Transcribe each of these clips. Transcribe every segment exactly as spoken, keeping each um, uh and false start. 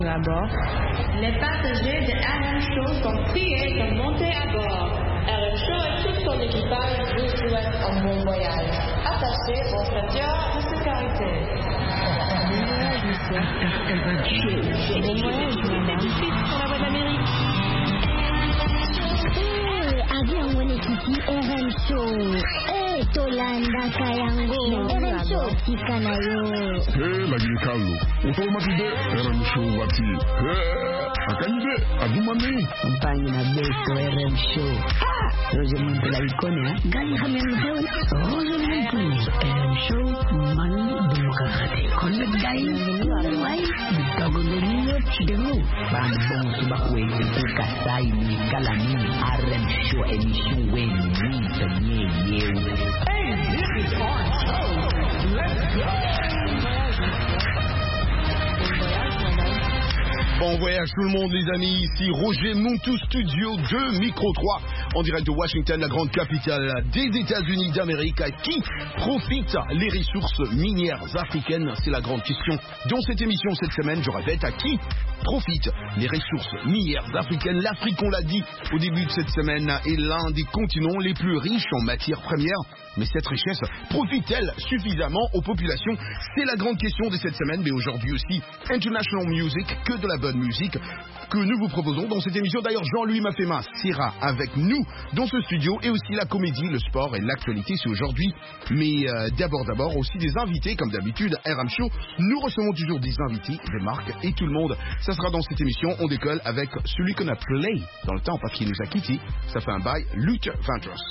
À bord. Les passagers de R M Show sont priés de monter à bord. R M Show et tout son équipage vous souhaitent un bon voyage. Attachez vos ceintures de sécurité. Bon voyage, monsieur. R M Show. Bon voyage, madame. Suite sur la voie d'Amérique. Eh, avion mwenyekiti R M Show. Eh, Tolanda Kayango. R M Show tikanayo. Eh, lagi kalu. Automatique R M Show wati. Eh, akanyide adumani. Compagnie na beto R M Show. Roger Montela ikone, gani hamen hewan. Roger Montela R M Show mani demokrati. Connect guy, why? Dogo denyo chidemo. Bambong subakwe kuka sai ni kalani R M Show emission when we tanye yew. Hey, this is our show. Let's go. Bon voyage tout le monde les amis, ici Roger Montou Studio deux, Micro trois, en direct de Washington, la grande capitale des États-Unis d'Amérique. À qui profitent les ressources minières africaines? C'est la grande question dans cette émission cette semaine. Je répète, à qui profitent les ressources minières africaines? L'Afrique, on l'a dit au début de cette semaine, est l'un des continents les plus riches en matières premières. Mais cette richesse profite-t-elle suffisamment aux populations? C'est la grande question de cette semaine. Mais aujourd'hui aussi, International Music, que de la bonne musique que nous vous proposons dans cette émission. D'ailleurs, Jean-Louis Mafema sera avec nous dans ce studio, et aussi la comédie, le sport et l'actualité, c'est aujourd'hui. Mais euh, d'abord, d'abord, aussi des invités, comme d'habitude, R M Show. Nous recevons toujours des invités, des marques et tout le monde. Ça sera dans cette émission. On décolle avec celui qu'on a play dans le temps parce qu'il nous a quittés. Ça fait un bail, Luther Vandross.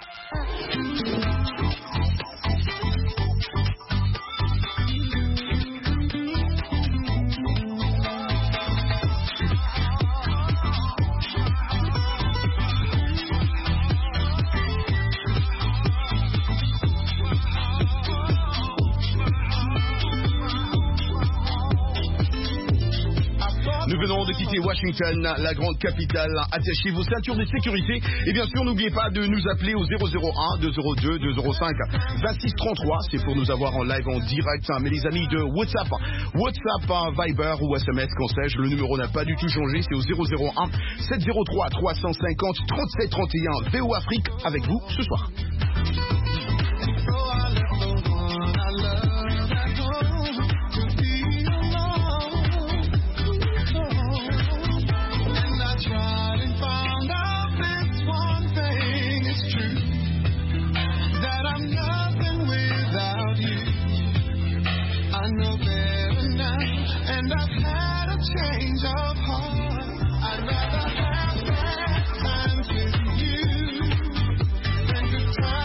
Nous venons de quitter Washington, la grande capitale. Attachez vos ceintures de sécurité. Et bien sûr, n'oubliez pas de nous appeler au zéro zéro un deux zéro deux deux zéro cinq vingt-six trente-trois. C'est pour nous avoir en live, en direct. Mais les amis de WhatsApp, WhatsApp, Viber ou S M S, quand sais-je, le numéro n'a pas du tout changé. C'est au zéro zéro un sept zéro trois trois cent cinquante trente-sept trente et un. V O Afrique avec vous ce soir. Time with you than to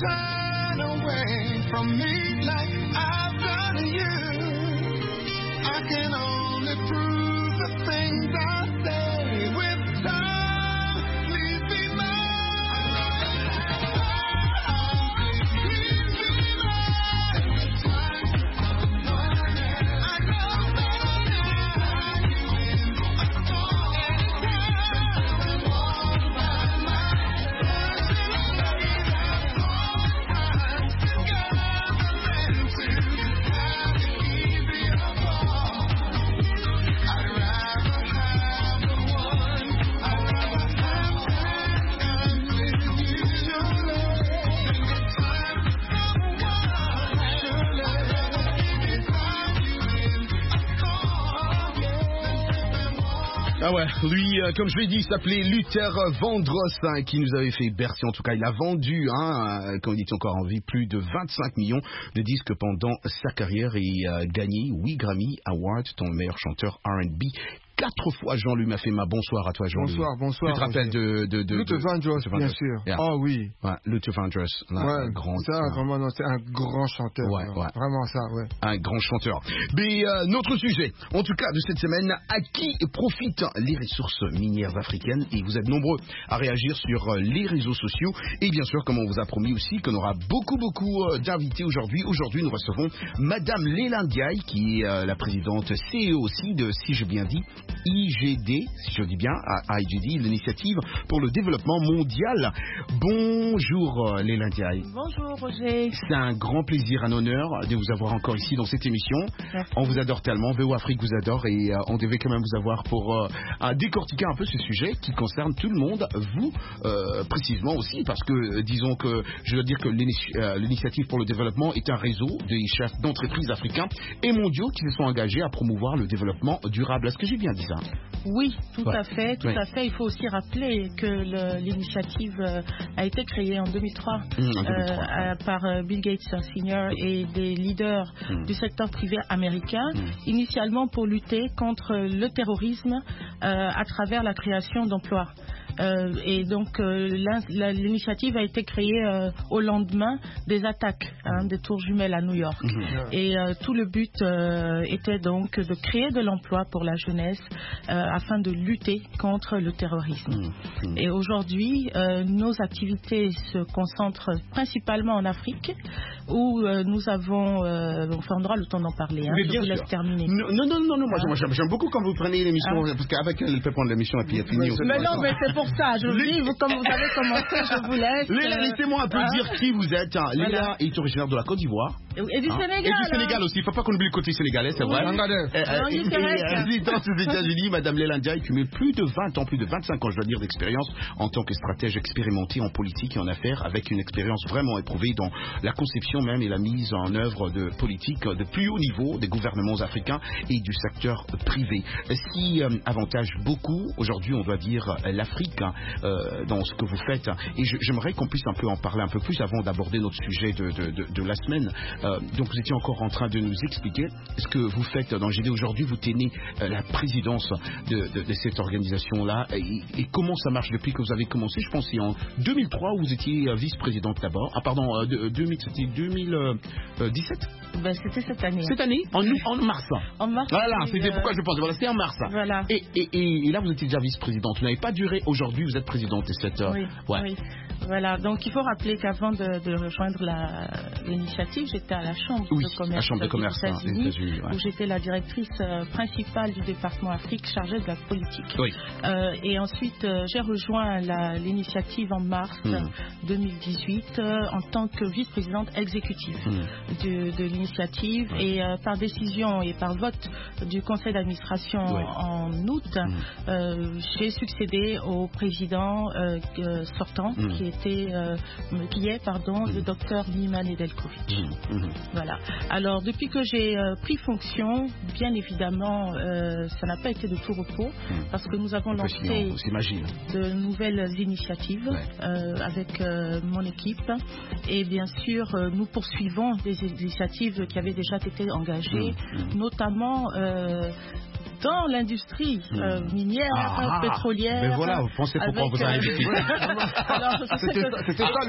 turn away from me like I've done to you. I can only prove the things I say with time. Please be mine. Please be mine. I know that I you in a song anytime. Walk by my Ah ouais, lui, euh, comme je l'ai dit, s'appelait Luther Vandross, hein, qui nous avait fait bercer. En tout cas, il a vendu, hein, euh, quand il était encore en vie, plus de vingt-cinq millions de disques pendant sa carrière et euh, gagné huit Grammy Awards, ton meilleur chanteur R and B. Quatre fois, Jean-Luc Mafema. Bonsoir à toi, Jean-Luc. Bonsoir, bonsoir. Tu te rappelles de... de, de Luther Vandross, bien sûr. Yeah. Oh oui. Ouais, Luther Vandross. Ouais, un grand... Ça, vraiment, non, c'est un grand chanteur. Ouais, ouais. Vraiment ça, ouais. Un grand chanteur. Mais euh, notre sujet, en tout cas de cette semaine, à qui profitent les ressources minières africaines? Et vous êtes nombreux à réagir sur les réseaux sociaux. Et bien sûr, comme on vous a promis aussi, qu'on aura beaucoup, beaucoup d'invités aujourd'hui. Aujourd'hui, nous recevons Madame Leila Ndiaye, qui est euh, la présidente C E O aussi de, si j'ai bien dit, I G D, si je dis bien, à I G D, l'initiative pour le développement mondial. Bonjour Leila Ndiaye. Bonjour Roger. C'est un grand plaisir, un honneur de vous avoir encore ici dans cette émission. Merci. On vous adore tellement, V O Afrique vous adore et euh, on devait quand même vous avoir pour euh, décortiquer un peu ce sujet qui concerne tout le monde, vous euh, précisément aussi, parce que euh, disons que je dois dire que l'initiative pour le développement est un réseau des chefs d'entreprises africains et mondiaux qui se sont engagés à promouvoir le développement durable. Est-ce que j'ai bien dit ça? Oui, tout ouais. à fait, tout ouais. à fait. Il faut aussi rappeler que l'initiative euh, a été créée en deux mille trois, mmh, en deux mille trois euh, ouais. par euh, Bill Gates Senior et des leaders mmh. du secteur privé américain, mmh. initialement pour lutter contre le terrorisme euh, à travers la création d'emplois. Euh, et donc euh, l'initiative a été créée euh, au lendemain des attaques hein, des tours jumelles à New York. Mmh. Et euh, tout le but euh, était donc de créer de l'emploi pour la jeunesse euh, afin de lutter contre le terrorisme. Mmh. Et aujourd'hui, euh, nos activités se concentrent principalement en Afrique, où euh, nous avons, euh, enfin on aura le temps d'en parler. Hein, je vous laisse terminer. Non, non, non, non, non moi ah. j'aime beaucoup quand vous prenez l'émission, ah. parce qu'avec elle, elle peut prendre l'émission et puis elle finit. Mais non, mais c'est pour ça, je vous dis, vous, comme vous avez commencé, je vous laisse. Léla, laissez-moi un peu hein? dire qui vous êtes. Hein. Léla voilà. est originaire de la Côte d'Ivoire. Et du hein? Sénégal. Et du Sénégal hein? aussi. Il ne faut pas qu'on oublie le côté sénégalais, c'est oui. vrai. Résidence aux États-Unis, Madame Leila Ndiaye cumule plus de vingt ans, plus de vingt-cinq ans, je dois dire, d'expérience en tant que stratège expérimenté en politique et en affaires, avec une expérience vraiment éprouvée dans la conception même et la mise en œuvre de politiques de plus haut niveau des gouvernements africains et du secteur privé. Ce qui euh, avantage beaucoup, aujourd'hui, on doit dire, l'Afrique hein, euh, dans ce que vous faites. Et j'aimerais qu'on puisse un peu en parler un peu plus avant d'aborder notre sujet de, de, de, de la semaine. Euh, donc, vous étiez encore en train de nous expliquer ce que vous faites dans G D aujourd'hui. Vous tenez euh, la présidence de, de, de cette organisation-là. Et, et comment ça marche depuis que vous avez commencé? Je pense que c'est en deux mille trois où vous étiez euh, vice-présidente d'abord. Ah, pardon, euh, de, deux mille, c'était deux mille dix-sept ben, c'était cette année. Cette année en, en mars. En mars. Voilà, c'était euh... pourquoi je pense. Voilà, c'était en mars. Voilà. Et, et, et, et là, vous étiez déjà vice-présidente. Vous n'avez pas duré. Aujourd'hui, vous êtes présidente de cette. Oui. Ouais. oui. Voilà. Donc, il faut rappeler qu'avant de, de rejoindre l'initiative, j'étais à la Chambre oui, de commerce, la Chambre de commerce des États-Unis, États-Unis ouais. où j'étais la directrice euh, principale du département Afrique chargée de la politique. Oui. Euh, et ensuite, euh, j'ai rejoint l'initiative en mars mmh. deux mille dix-huit euh, en tant que vice-présidente exécutive mmh. de, de l'initiative. Mmh. Et euh, par décision et par vote du conseil d'administration oui. en août, mmh. euh, j'ai succédé au président euh, sortant mmh. qui était, euh, qui est, pardon, mmh. le docteur Niman Nedeljkovic. Mmh. Voilà. Alors, depuis que j'ai euh, pris fonction, bien évidemment, euh, ça n'a pas été de tout repos, mmh. parce que nous avons lancé de nouvelles initiatives ouais. euh, avec euh, mon équipe. Et bien sûr, euh, nous poursuivons des initiatives qui avaient déjà été engagées, mmh. notamment euh, dans l'industrie euh, minière, ah, pétrolière. Mais voilà, vous pensez pourquoi vous avez invité. C'était ça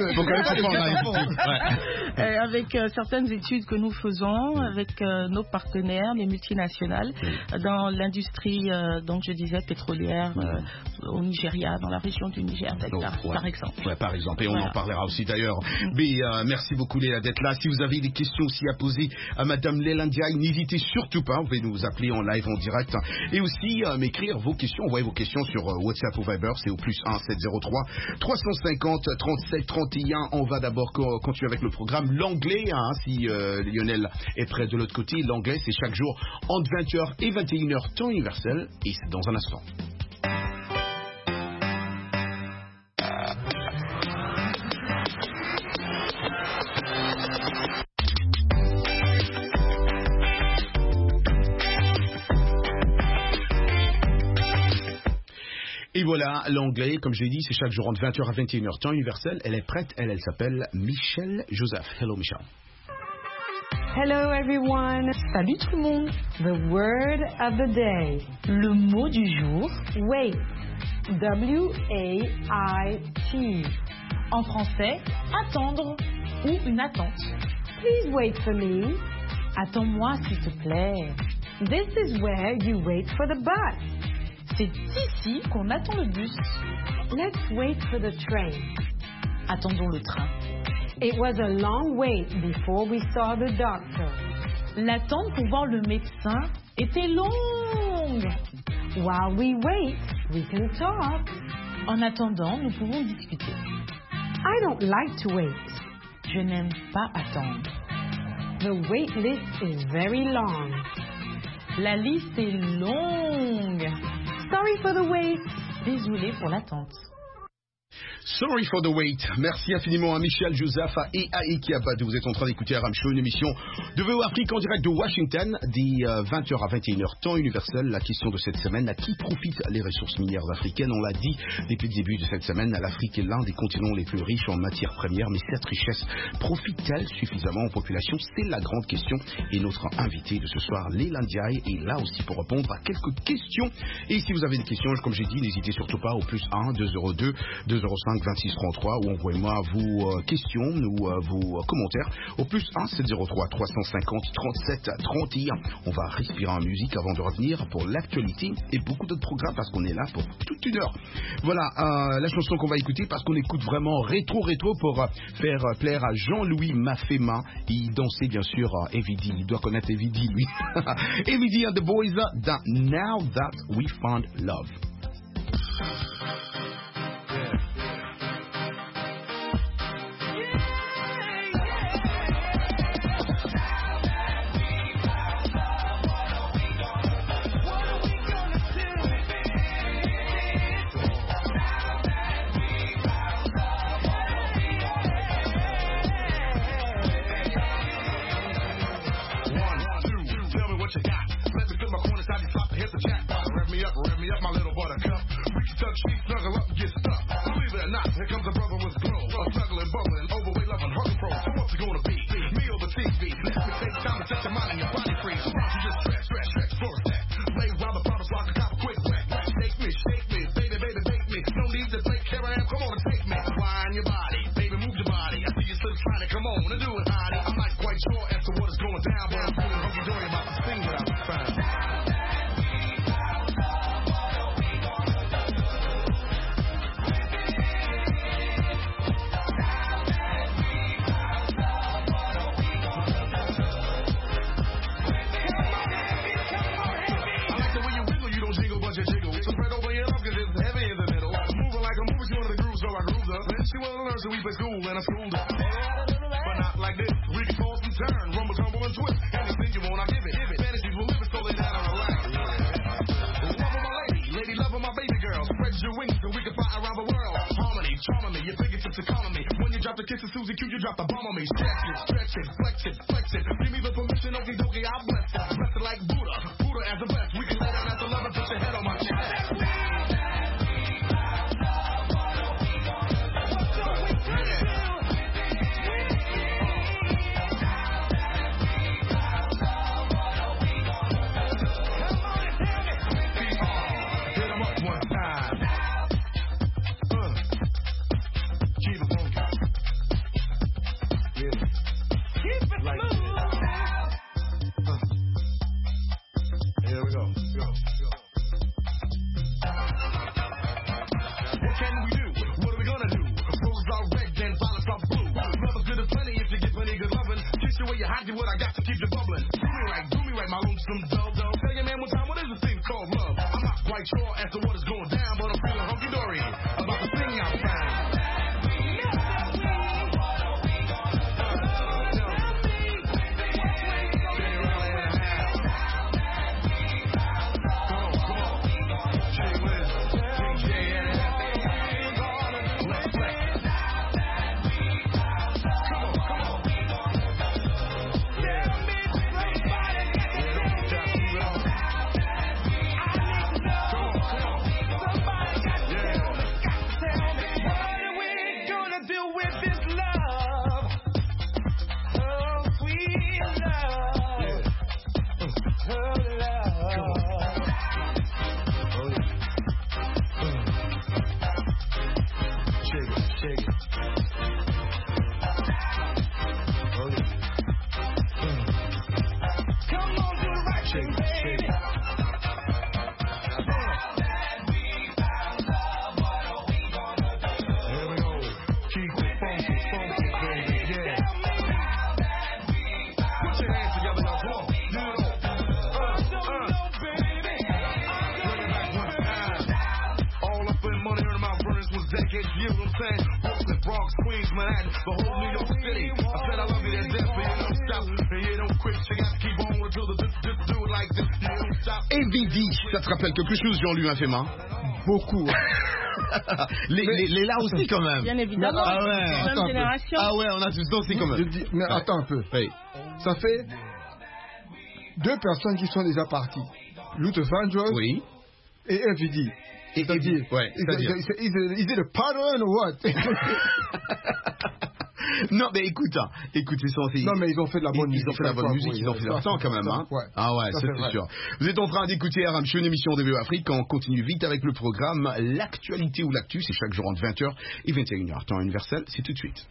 le. euh, avec euh, certaines études que nous faisons avec euh, nos partenaires, les multinationales, mmh. dans l'industrie, euh, donc je disais pétrolière euh, au Nigeria, dans la région du Niger, donc, ouais. par exemple. Ouais, par exemple, et voilà. On en parlera aussi d'ailleurs. Mmh. Mais euh, merci beaucoup Léla d'être là. Si vous avez des questions aussi à poser à Madame Leila Ndiaye, n'hésitez surtout pas. Vous pouvez nous appeler en live, en direct, et aussi euh, m'écrire vos questions. Envoyez vos questions sur euh, WhatsApp ou Viber. C'est au plus un sept zéro trois trois cent cinquante trente-sept trente et un. On va d'abord co- continuer avec le programme. L'anglais, hein, si euh, Lionel est prêt de l'autre côté. L'anglais, c'est chaque jour entre vingt heures et vingt et une heures temps universel. Et c'est dans un instant. Et voilà, l'anglais, comme je l'ai dit, c'est chaque jour entre vingt heures à vingt et une heures temps universel. Elle est prête, elle, elle s'appelle Michelle Joseph. Hello Michelle. Hello everyone. Salut tout le monde. The word of the day. Le mot du jour. Wait. W A I T. En français, attendre ou une attente. Please wait for me. Attends-moi s'il te plaît. This is where you wait for the bus. C'est ici qu'on attend le bus. Let's wait for the train. Attendons le train. It was a long wait before we saw the doctor. L'attente pour voir le médecin était longue. While we wait, we can talk. En attendant, nous pouvons discuter. I don't like to wait. Je n'aime pas attendre. The wait list is very long. La liste est longue. Sorry for the wait. Désolé pour l'attente. Sorry for the wait. Merci infiniment à Michel Joseph et à Eki Abadou. Vous êtes en train d'écouter R M Show, une émission de V O Afrique en direct de Washington, des vingt heures à vingt et une heures, temps universel. La question de cette semaine, à qui profitent les ressources minières africaines? On l'a dit depuis le début de cette semaine, l'Afrique est l'un des continents les plus riches en matières premières, mais cette richesse profite-t-elle suffisamment aux populations? C'est la grande question. Et notre invité de ce soir, Leila Ndiaye, est là aussi pour répondre à quelques questions. Et si vous avez des questions, comme j'ai dit, n'hésitez surtout pas au plus un deux zéro deux deux zéro cinq vingt-six trente-trois ou envoyez-moi vos euh, questions ou euh, vos euh, commentaires au plus un sept zéro trois trois cent cinquante trente-sept trente et un. On va respirer en musique avant de revenir pour l'actualité et beaucoup d'autres programmes parce qu'on est là pour toute une heure. Voilà euh, la chanson qu'on va écouter parce qu'on écoute vraiment rétro rétro pour euh, faire euh, plaire à Jean-Louis Mafema. Il dansait bien sûr euh, Evidi, il doit connaître Evidi lui. Evidi and the Boys dans Now That We Found Love. some dough. Tell your man one time, what is this thing called love? I'm not quite sure as to what is going down, but I'm feeling hunky-dory. About to sing outside. Ça te rappelle quelque chose, Jean-Louis Inféma? Beaucoup. les, les, les là aussi quand même. Bien évidemment. Ah ouais. Même génération. Ah ouais, on a tous dansé quand même. Je dis, mais attends un peu. Oui. Ça fait deux personnes qui sont déjà parties. Luther Vandross oui. et F V D. Et c'est-à-dire, ouais, c'est-à-dire. Is it a pattern or what? Non, mais écoute, hein, écoute, ils sont, non, mais ils ont fait de la bonne ils, musique. Ils ont fait de la bonne quoi, musique, oui, ils ont fait leur temps quand même. Hein. Ouais, ah ouais, c'est, c'est sûr. Vous êtes en train d'écouter R M Show, une émission de V O Afrique. On continue vite avec le programme L'actualité ou l'actu. C'est chaque jour entre vingt heures et vingt et une heures. Temps universel, c'est tout de suite.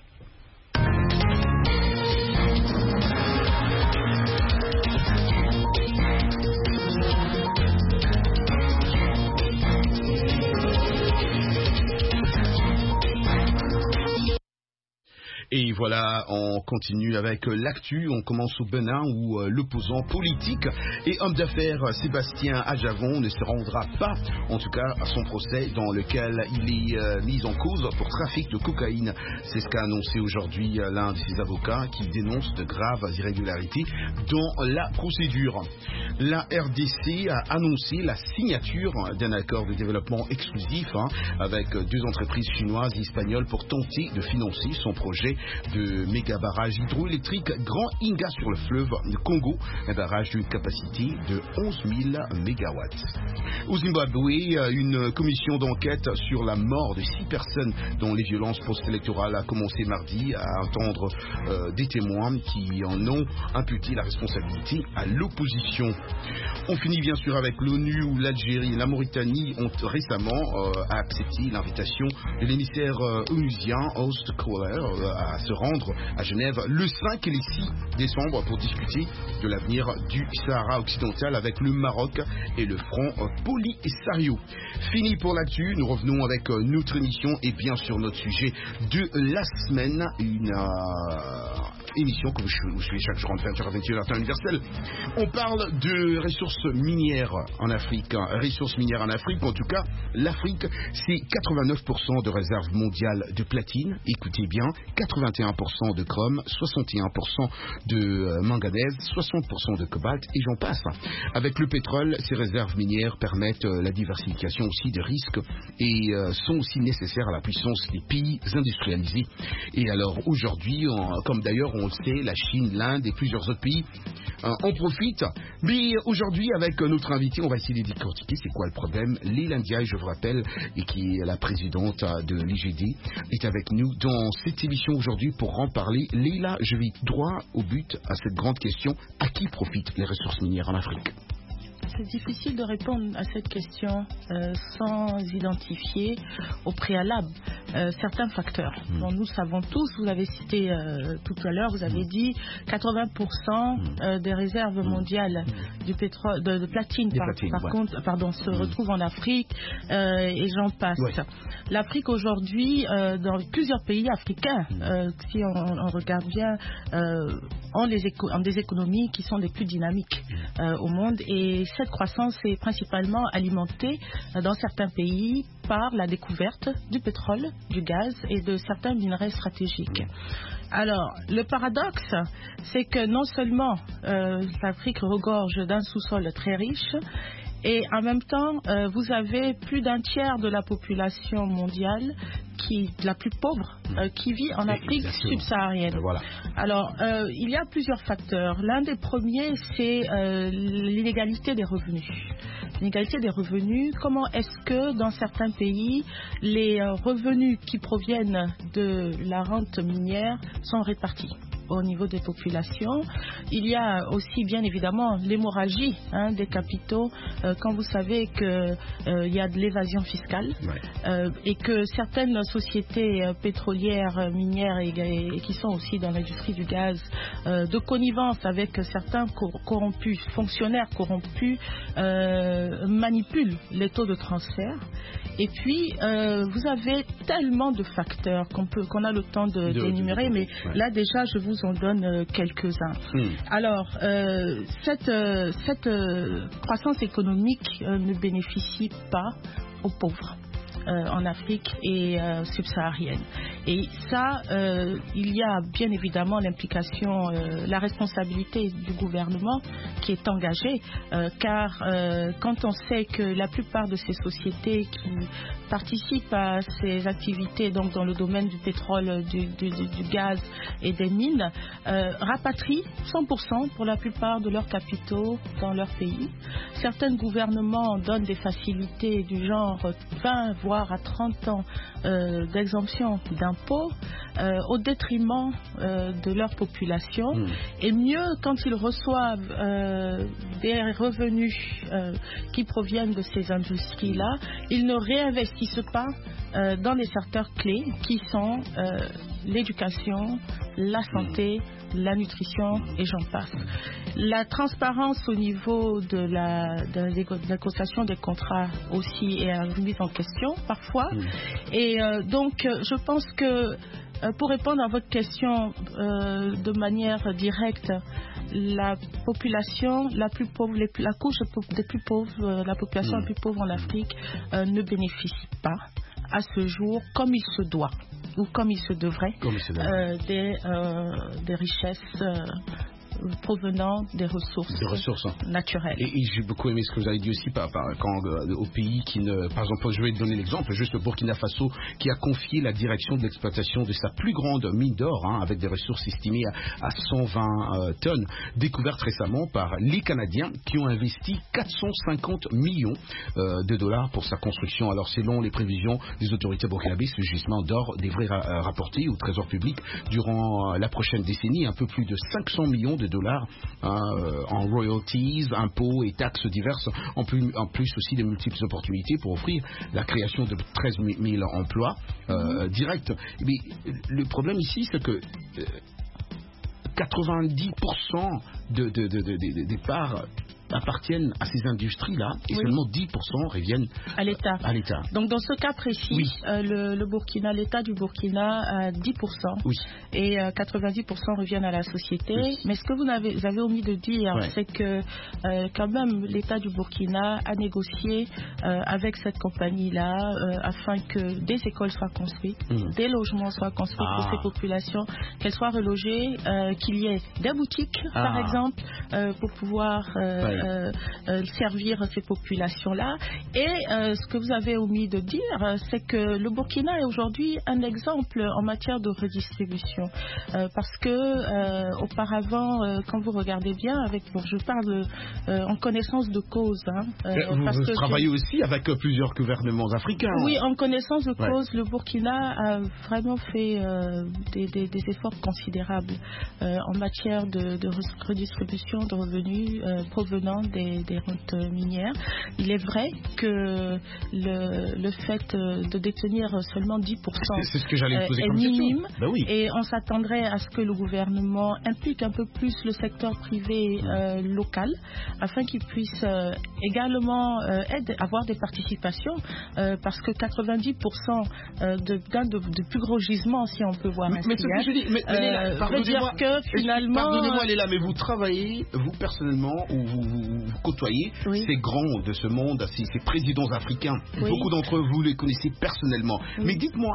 Et voilà, on continue avec l'actu. On commence au Bénin où euh, l'opposant politique et homme d'affaires Sébastien Adjavon ne se rendra pas, en tout cas à son procès dans lequel il est euh, mis en cause pour trafic de cocaïne. C'est ce qu'a annoncé aujourd'hui euh, l'un de ses avocats qui dénonce de graves irrégularités dans la procédure. La R D C a annoncé la signature d'un accord de développement exclusif hein, avec deux entreprises chinoises et espagnoles pour tenter de financer son projet de méga barrage hydroélectrique Grand Inga sur le fleuve Congo, un barrage d'une capacité de onze mille mégawatts. Au Zimbabwe, une commission d'enquête sur la mort de six personnes dont les violences post-électorales a commencé mardi à entendre euh, des témoins qui en ont imputé la responsabilité à l'opposition. On finit bien sûr avec l'ONU où l'Algérie et la Mauritanie ont récemment euh, accepté l'invitation de l'émissaire euh, onusien Host Kohler euh, à se rendre à Genève le cinq et le six décembre pour discuter de l'avenir du Sahara occidental avec le Maroc et le Front Polisario. Fini pour l'actu, nous revenons avec euh, notre émission et bien sûr notre sujet de la semaine, une euh, émission que je, je fais chaque jour en vingt heures à vingt et une heures temps universel. On parle de ressources minières en Afrique, hein, ressources minières en Afrique, en tout cas l'Afrique c'est quatre-vingt-neuf pour cent de réserves mondiales de platine, écoutez bien, quatre-vingt et un pour cent de chrome, soixante et un pour cent de euh, manganèse, soixante pour cent de cobalt et j'en passe. Avec le pétrole, ces réserves minières permettent euh, la diversification aussi des risques et euh, sont aussi nécessaires à la puissance des pays industrialisés. Et alors aujourd'hui, on, comme d'ailleurs on le sait, la Chine, l'Inde et plusieurs autres pays euh, en profitent. Mais aujourd'hui, avec notre invité, on va essayer de décortiquer c'est quoi le problème. Leila Ndiaye, je vous rappelle, et qui est la présidente de l'I G D, est avec nous dans cette émission aujourd'hui pour en parler. Leila, je vais droit au but à cette grande question. À qui profitent les ressources minières en Afrique ? C'est difficile de répondre à cette question euh, sans identifier au préalable euh, certains facteurs. Mm. dont nous savons tous, vous l'avez cité euh, tout à l'heure, vous avez mm. dit quatre-vingts pour cent euh, des réserves mondiales mm. du pétrole, de, de platine, par, platines, par ouais. contre, pardon, se mm. retrouvent en Afrique euh, et j'en passe. Ouais. L'Afrique aujourd'hui, euh, dans plusieurs pays africains, mm. euh, si on, on regarde bien, euh, ont, les éco- ont des économies qui sont les plus dynamiques euh, au monde, et cette croissance est principalement alimentée euh, dans certains pays par la découverte du pétrole, du gaz et de certains minerais stratégiques. Alors, le paradoxe, c'est que non seulement euh, l'Afrique regorge d'un sous-sol très riche, et en même temps, euh, vous avez plus d'un tiers de la population mondiale, qui, la plus pauvre, euh, qui vit en Afrique Exactement. subsaharienne. Voilà. Alors, euh, il y a plusieurs facteurs. L'un des premiers, c'est euh, l'inégalité des revenus. L'inégalité des revenus, comment est-ce que dans certains pays, les euh, revenus qui proviennent de la rente minière sont répartis au niveau des populations. Il y a aussi bien évidemment l'hémorragie hein, des capitaux euh, quand vous savez qu'il euh, y a de l'évasion fiscale ouais. euh, et que certaines sociétés euh, pétrolières, euh, minières et, et, et qui sont aussi dans l'industrie du gaz euh, de connivence avec certains cor- corrompus, fonctionnaires corrompus euh, manipulent les taux de transfert. Et puis, euh, vous avez tellement de facteurs qu'on peut, qu'on a le temps de, de d'énumérer, de, de, de, mais ouais. là déjà, je vous en donne euh, quelques-uns. Mm. Alors, euh, cette, euh, cette euh, croissance économique euh, ne bénéficie pas aux pauvres. Euh, en Afrique et euh, subsaharienne. Et ça, euh, il y a bien évidemment l'implication, euh, la responsabilité du gouvernement qui est engagée, euh, car euh, quand on sait que la plupart de ces sociétés qui participent à ces activités, donc dans le domaine du pétrole, du, du, du gaz et des mines, euh, rapatrient cent pour cent pour la plupart de leurs capitaux dans leur pays. Certains gouvernements donnent des facilités du genre vingt voire à trente ans euh, d'exemption d'impôts euh, au détriment euh, de leur population. Mmh. Et mieux, quand ils reçoivent euh, des revenus euh, qui proviennent de ces industries-là, ils ne réinvestissent pas euh, dans les secteurs clés qui sont euh, l'éducation, la santé, la nutrition et j'en passe. La transparence au niveau de la, de la négociation des contrats aussi est remise en question parfois. Mmh. Et euh, donc je pense que euh, pour répondre à votre question euh, de manière directe, la population la plus pauvre, les, la couche des plus pauvres, euh, la population mmh. la plus pauvre en Afrique euh, ne bénéficie pas à ce jour comme il se doit ou comme il se devrait, il se devrait. Euh, des, euh, des richesses euh, provenant des ressources, des ressources hein. naturelles. Et, et j'ai beaucoup aimé ce que vous avez dit aussi par, par, quand, euh, au pays qui ne... Par exemple, je vais donner l'exemple, juste le Burkina Faso, qui a confié la direction de l'exploitation de sa plus grande mine d'or, hein, avec des ressources estimées à, à cent vingt euh, tonnes, découvertes récemment par les Canadiens, qui ont investi quatre cent cinquante millions euh, de dollars pour sa construction. Alors, selon les prévisions des autorités burkinabées, ce gisement d'or devrait ra- rapporter au trésor public, durant euh, la prochaine décennie, un peu plus de cinq cents millions de dollars hein, euh, en royalties, impôts et taxes diverses, en plus, en plus aussi de multiples opportunités pour offrir la création de treize mille emplois euh, directs. Mais le problème ici, c'est que euh, quatre-vingt-dix pour cent de, de, de, de, de, des parts appartiennent à ces industries-là et oui. seulement dix pour cent reviennent à l'État. à l'État. Donc dans ce cas précis, oui. euh, le, le Burkina, l'État du Burkina a dix pour cent oui. et euh, quatre-vingt-dix pour cent reviennent à la société. Oui. Mais ce que vous avez, vous avez omis de dire, ouais. c'est que euh, quand même l'État du Burkina a négocié euh, avec cette compagnie-là euh, afin que des écoles soient construites, mmh. des logements soient construits ah. pour ces populations, qu'elles soient relogées, euh, qu'il y ait des boutiques, ah. par exemple, euh, pour pouvoir euh, ouais. Euh, euh, servir ces populations-là. Et euh, ce que vous avez omis de dire, euh, c'est que le Burkina est aujourd'hui un exemple en matière de redistribution. Euh, parce que euh, auparavant, euh, quand vous regardez bien, avec, bon, je parle euh, en connaissance de cause. Hein, euh, vous parce vous que travaillez je... aussi avec plusieurs gouvernements africains. Oui, en connaissance de cause, ouais. le Burkina a vraiment fait euh, des, des, des efforts considérables euh, en matière de, de redistribution de revenus euh, provenant indépendante des, des routes minières. Il est vrai que le, le fait de détenir seulement dix pour cent c'est, c'est ce que j'allais poser est comme minime, ben oui. et on s'attendrait à ce que le gouvernement implique un peu plus le secteur privé euh, local afin qu'il puisse euh, également euh, aider, avoir des participations euh, parce que quatre-vingt-dix pour cent euh, de, d'un de, de plus gros gisements, si on peut voir mais, ainsi, mais ce que je dis, mais, mais Léla, euh, veut dire que finalement pardonnez-moi Léla, mais vous travaillez, vous personnellement, ou vous, vous, vous côtoyez oui. ces grands de ce monde, ces, ces présidents africains. Oui. Beaucoup d'entre vous les connaissez personnellement. Oui. Mais dites-moi,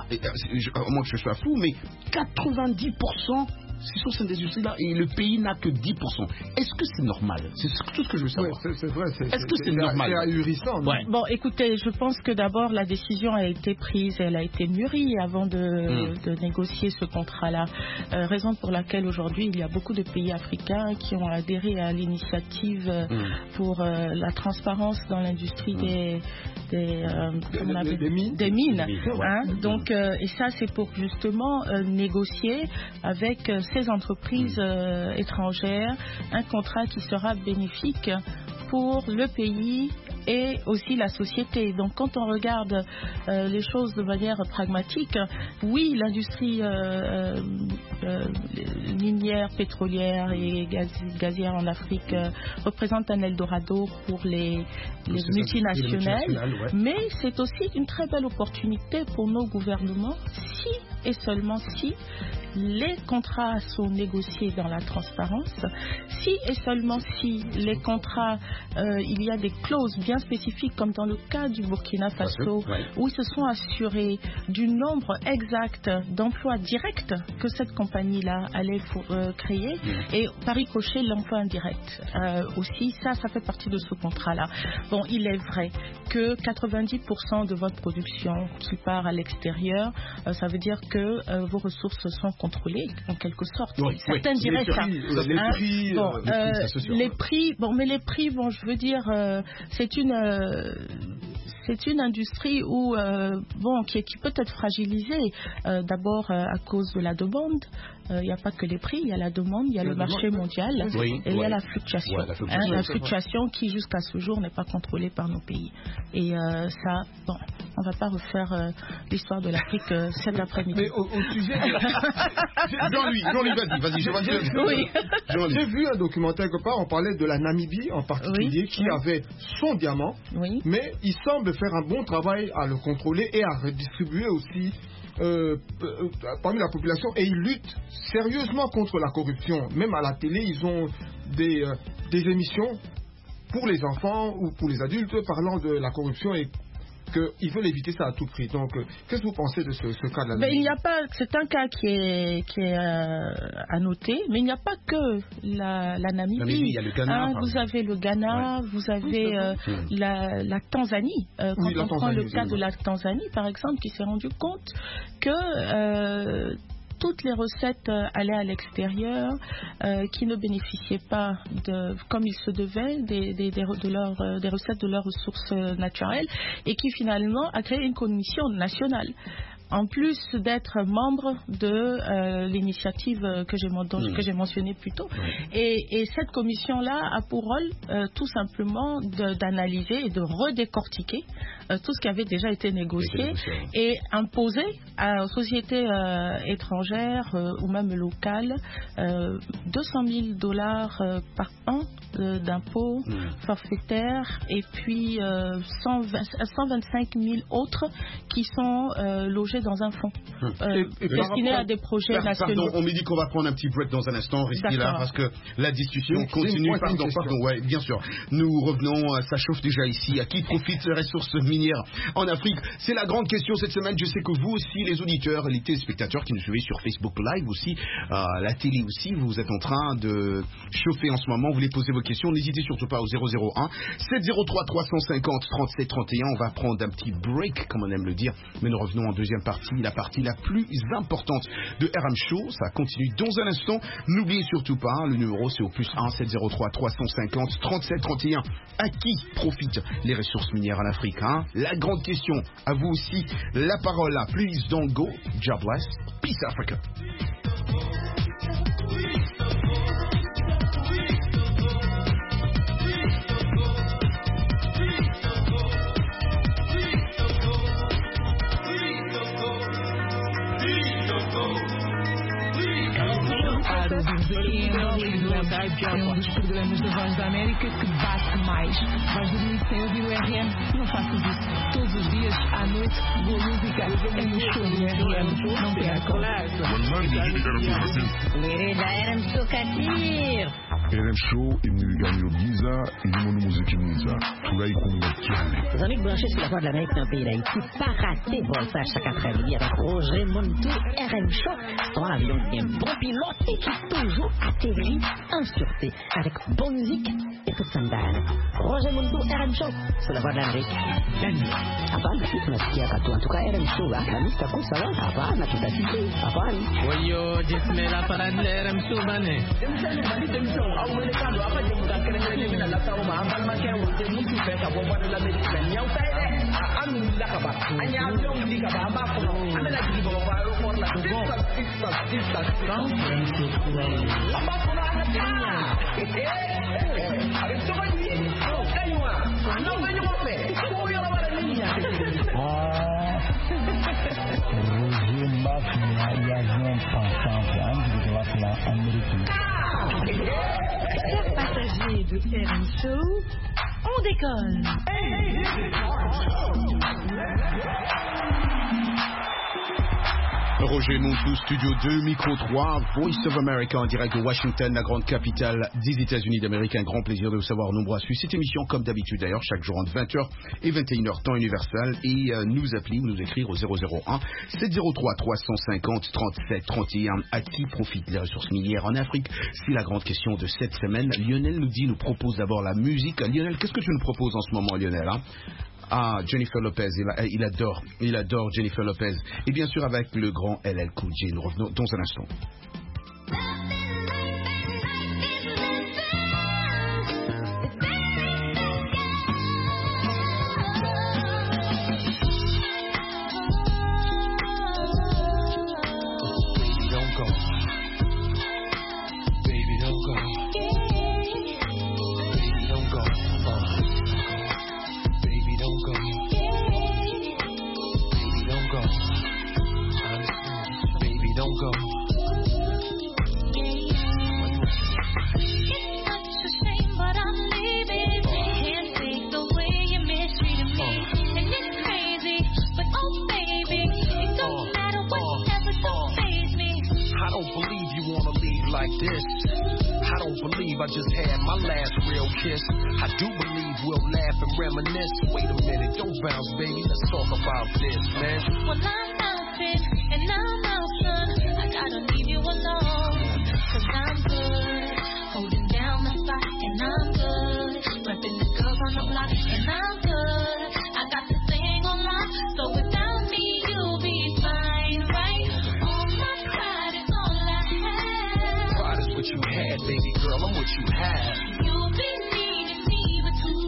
à moins que je sois fou, mais quatre-vingt-dix pour cent ce sont ces industries-là et le pays n'a que dix pour cent. Est-ce que c'est normal? C'est tout ce que je veux savoir. Oui, c'est, c'est vrai. C'est, Est-ce que c'est, c'est normal? C'est ahurissant. Ouais. Bon, écoutez, je pense que d'abord la décision a été prise, elle a été mûrie avant de, mm. de négocier ce contrat-là. Euh, raison pour laquelle aujourd'hui il y a beaucoup de pays africains qui ont adhéré à l'initiative mm. pour euh, la transparence dans l'industrie mm. des des, euh, des, des, des mines. Des mines hein. mm. Donc, euh, et ça c'est pour justement euh, négocier avec euh, ces entreprises euh, étrangères un contrat qui sera bénéfique pour le pays et aussi la société. Donc quand on regarde euh, les choses de manière pragmatique, oui, l'industrie euh, euh, minière, pétrolière et gaz, gazière en Afrique euh, représente un Eldorado pour les, les multinationales, les multinationales ouais. Mais c'est aussi une très belle opportunité pour nos gouvernements si et seulement si les contrats sont négociés dans la transparence, si et seulement si les contrats, euh, il y a des clauses bien spécifiques comme dans le cas du Burkina Faso, ouais. où ils se sont assurés du nombre exact d'emplois directs que cette compagnie-là allait euh, créer mmh. et par ricochet l'emploi indirect euh, aussi, ça, ça fait partie de ce contrat-là. Bon, il est vrai que quatre-vingt-dix pour cent de votre production qui part à l'extérieur, euh, ça veut dire que euh, vos ressources sont contrôlées en quelque sorte. Oui, Certains oui. diraient les ça. Prix, hein. Les prix, bon, euh, euh, les prix, les prix, bon, mais les prix, bon, je veux dire, euh, c'est une, euh, c'est une industrie où, euh, bon, qui, qui peut être fragilisée. Euh, d'abord euh, à cause de la demande. Il euh, n'y a pas que les prix, il y a la demande, il y a la le demande. marché mondial oui, et il oui. y a la fluctuation. Ouais, la fluctuation, hein, la fluctuation qui jusqu'à ce jour n'est pas contrôlée par nos pays. Et euh, ça, bon, on ne va pas refaire euh, l'histoire de l'Afrique euh, cet après-midi. Mais au, au sujet de... Jean-Louis, Jean-Louis, vas-y, vas-y, je vais oui. J'ai vu un documentaire quelque part, on parlait de la Namibie en particulier, oui. qui oui. avait son diamant, oui. mais il semble faire un bon travail à le contrôler et à redistribuer aussi Euh, euh, parmi la population, et ils luttent sérieusement contre la corruption. Même à la télé, ils ont des, euh, des émissions pour les enfants ou pour les adultes parlant de la corruption et qu'ils veulent éviter ça à tout prix. Donc, euh, qu'est-ce que vous pensez de ce, ce cas de la mais il n'y a pas, c'est un cas qui est, qui est euh, à noter, mais il n'y a pas que la, la Namibie. Namibie, il y a le Ghana. Hein, vous avez le Ghana, ouais. vous avez euh, oui, la, la Tanzanie. Euh, quand oui, on prend le cas de la Tanzanie, par exemple, qui s'est rendu compte que euh, toutes les recettes euh, allaient à l'extérieur, euh, qui ne bénéficiaient pas, de, comme il se devait, des, des, des, de leur, euh, des recettes de leurs ressources euh, naturelles, et qui finalement a créé une commission nationale. En plus d'être membre de euh, l'initiative que j'ai, dont, mmh. que j'ai mentionnée plus tôt. Mmh. Et, et cette commission-là a pour rôle euh, tout simplement de, d'analyser et de redécortiquer euh, tout ce qui avait déjà été négocié et imposer à, aux sociétés euh, étrangères euh, ou même locales euh, deux cent mille dollars euh, par an euh, d'impôts mmh. forfaitaires et puis euh, cent vingt-cinq mille autres qui sont euh, logés dans un fonds euh, destiné à des projets pardon, nationaux. Pardon, on me dit qu'on va prendre un petit break dans un instant, restez là parce que la discussion oui, continue. Pardon, pardon, ouais, bien sûr. Nous revenons, ça chauffe déjà ici. À qui profitent les ressources minières en Afrique? C'est la grande question cette semaine. Je sais que vous aussi, les auditeurs, les téléspectateurs qui nous suivez sur Facebook Live aussi, euh, la télé aussi, vous êtes en train de chauffer en ce moment. Vous voulez poser vos questions, n'hésitez surtout pas au zéro zéro un sept zéro trois trois cent cinquante trente-sept trente et un. On va prendre un petit break, comme on aime le dire, mais nous revenons en deuxième partie, la partie la plus importante de R M Show. Ça continue dans un instant. N'oubliez surtout pas, le numéro c'est au plus un sept zéro trois trois cent cinquante trente-sept trente et un. À qui profitent les ressources minières en Afrique, hein? La grande question. À vous aussi la parole là. Please don't go. Jobless. Peace Africa. We aqui em Hollywood. É um dos programas da Voz da América que bate mais. Vais dormir sem ouvir o R M? Não faças isso. Todos os dias, à noite, boa música é no show do R M. Não percam. Vereda R M Show Katir. R M Show imniganyo Giza ilimono muziki mwiza Tulai kunga kiane. Les amis branchés sur la voix de l'Amérique dans le pays d'Haïti, pas rater Voltage chaque après-midi avec Roger Montou, R M Show. Dans l'avion, il y a un bon pilote et qui toujours atterrit en sûreté avec bonne musique et tout ça. Roger Montou, R M Show sur la voix de l'Amérique. Hapana, si tunasikia katu. En tout cas, R M Show, kami sitaku sawa. Hapana, tutasiki. Hapana. Oyo, jismela para de R M Show bane. Au mercado apa je muda kene-kene mina la tahu ma ambal ma ke wote mutu fe ka bo badu la meri ben yaw tay de anu la ka ba anya avion di ka ba ba ko ana la di bo ba ro for la do sista sista sista amba ko na na ya eh eh ari to ba ni ko kaywa no ba ni mo pe ko yo la ba ni ya ah Roger Mafia ya jeune pensant antes de la Amérique. Chers passagers de R M Show, on décolle. Roger Montou, Studio deux, Micro trois, Voice of America en direct de Washington, la grande capitale des États-Unis d'Amérique. Un grand plaisir de vous savoir nombreux à suivre cette émission, comme d'habitude d'ailleurs, chaque jour entre vingt heures et vingt et une heures temps universel. Et euh, nous appeler ou nous écrire au zéro zéro un sept zéro trois trois cent cinquante trente-sept trente et un. À qui profitent les ressources minières en Afrique? C'est la grande question de cette semaine. Lionel nous dit, nous propose d'abord la musique. Lionel, qu'est-ce que tu nous proposes en ce moment, Lionel, hein? Ah, Jennifer Lopez, il, a, il adore, il adore Jennifer Lopez. Et bien sûr avec le grand L L Cool J. Nous revenons dans un instant. I just had my last real kiss. I do believe we'll laugh and reminisce. Wait a minute, don't bounce, baby. Let's talk about this, man. Well, I'm bouncing and I'm out, son. I gotta leave you alone. Cause I'm good, holding down the spot, and I'm good. Repping the girls on the block, and I'm good. I got this thing on lock, so without me, you'll be fine, right? All my pride is all I have. Pride is what you had, baby girl. I'm what you have. You'll be needing me, but too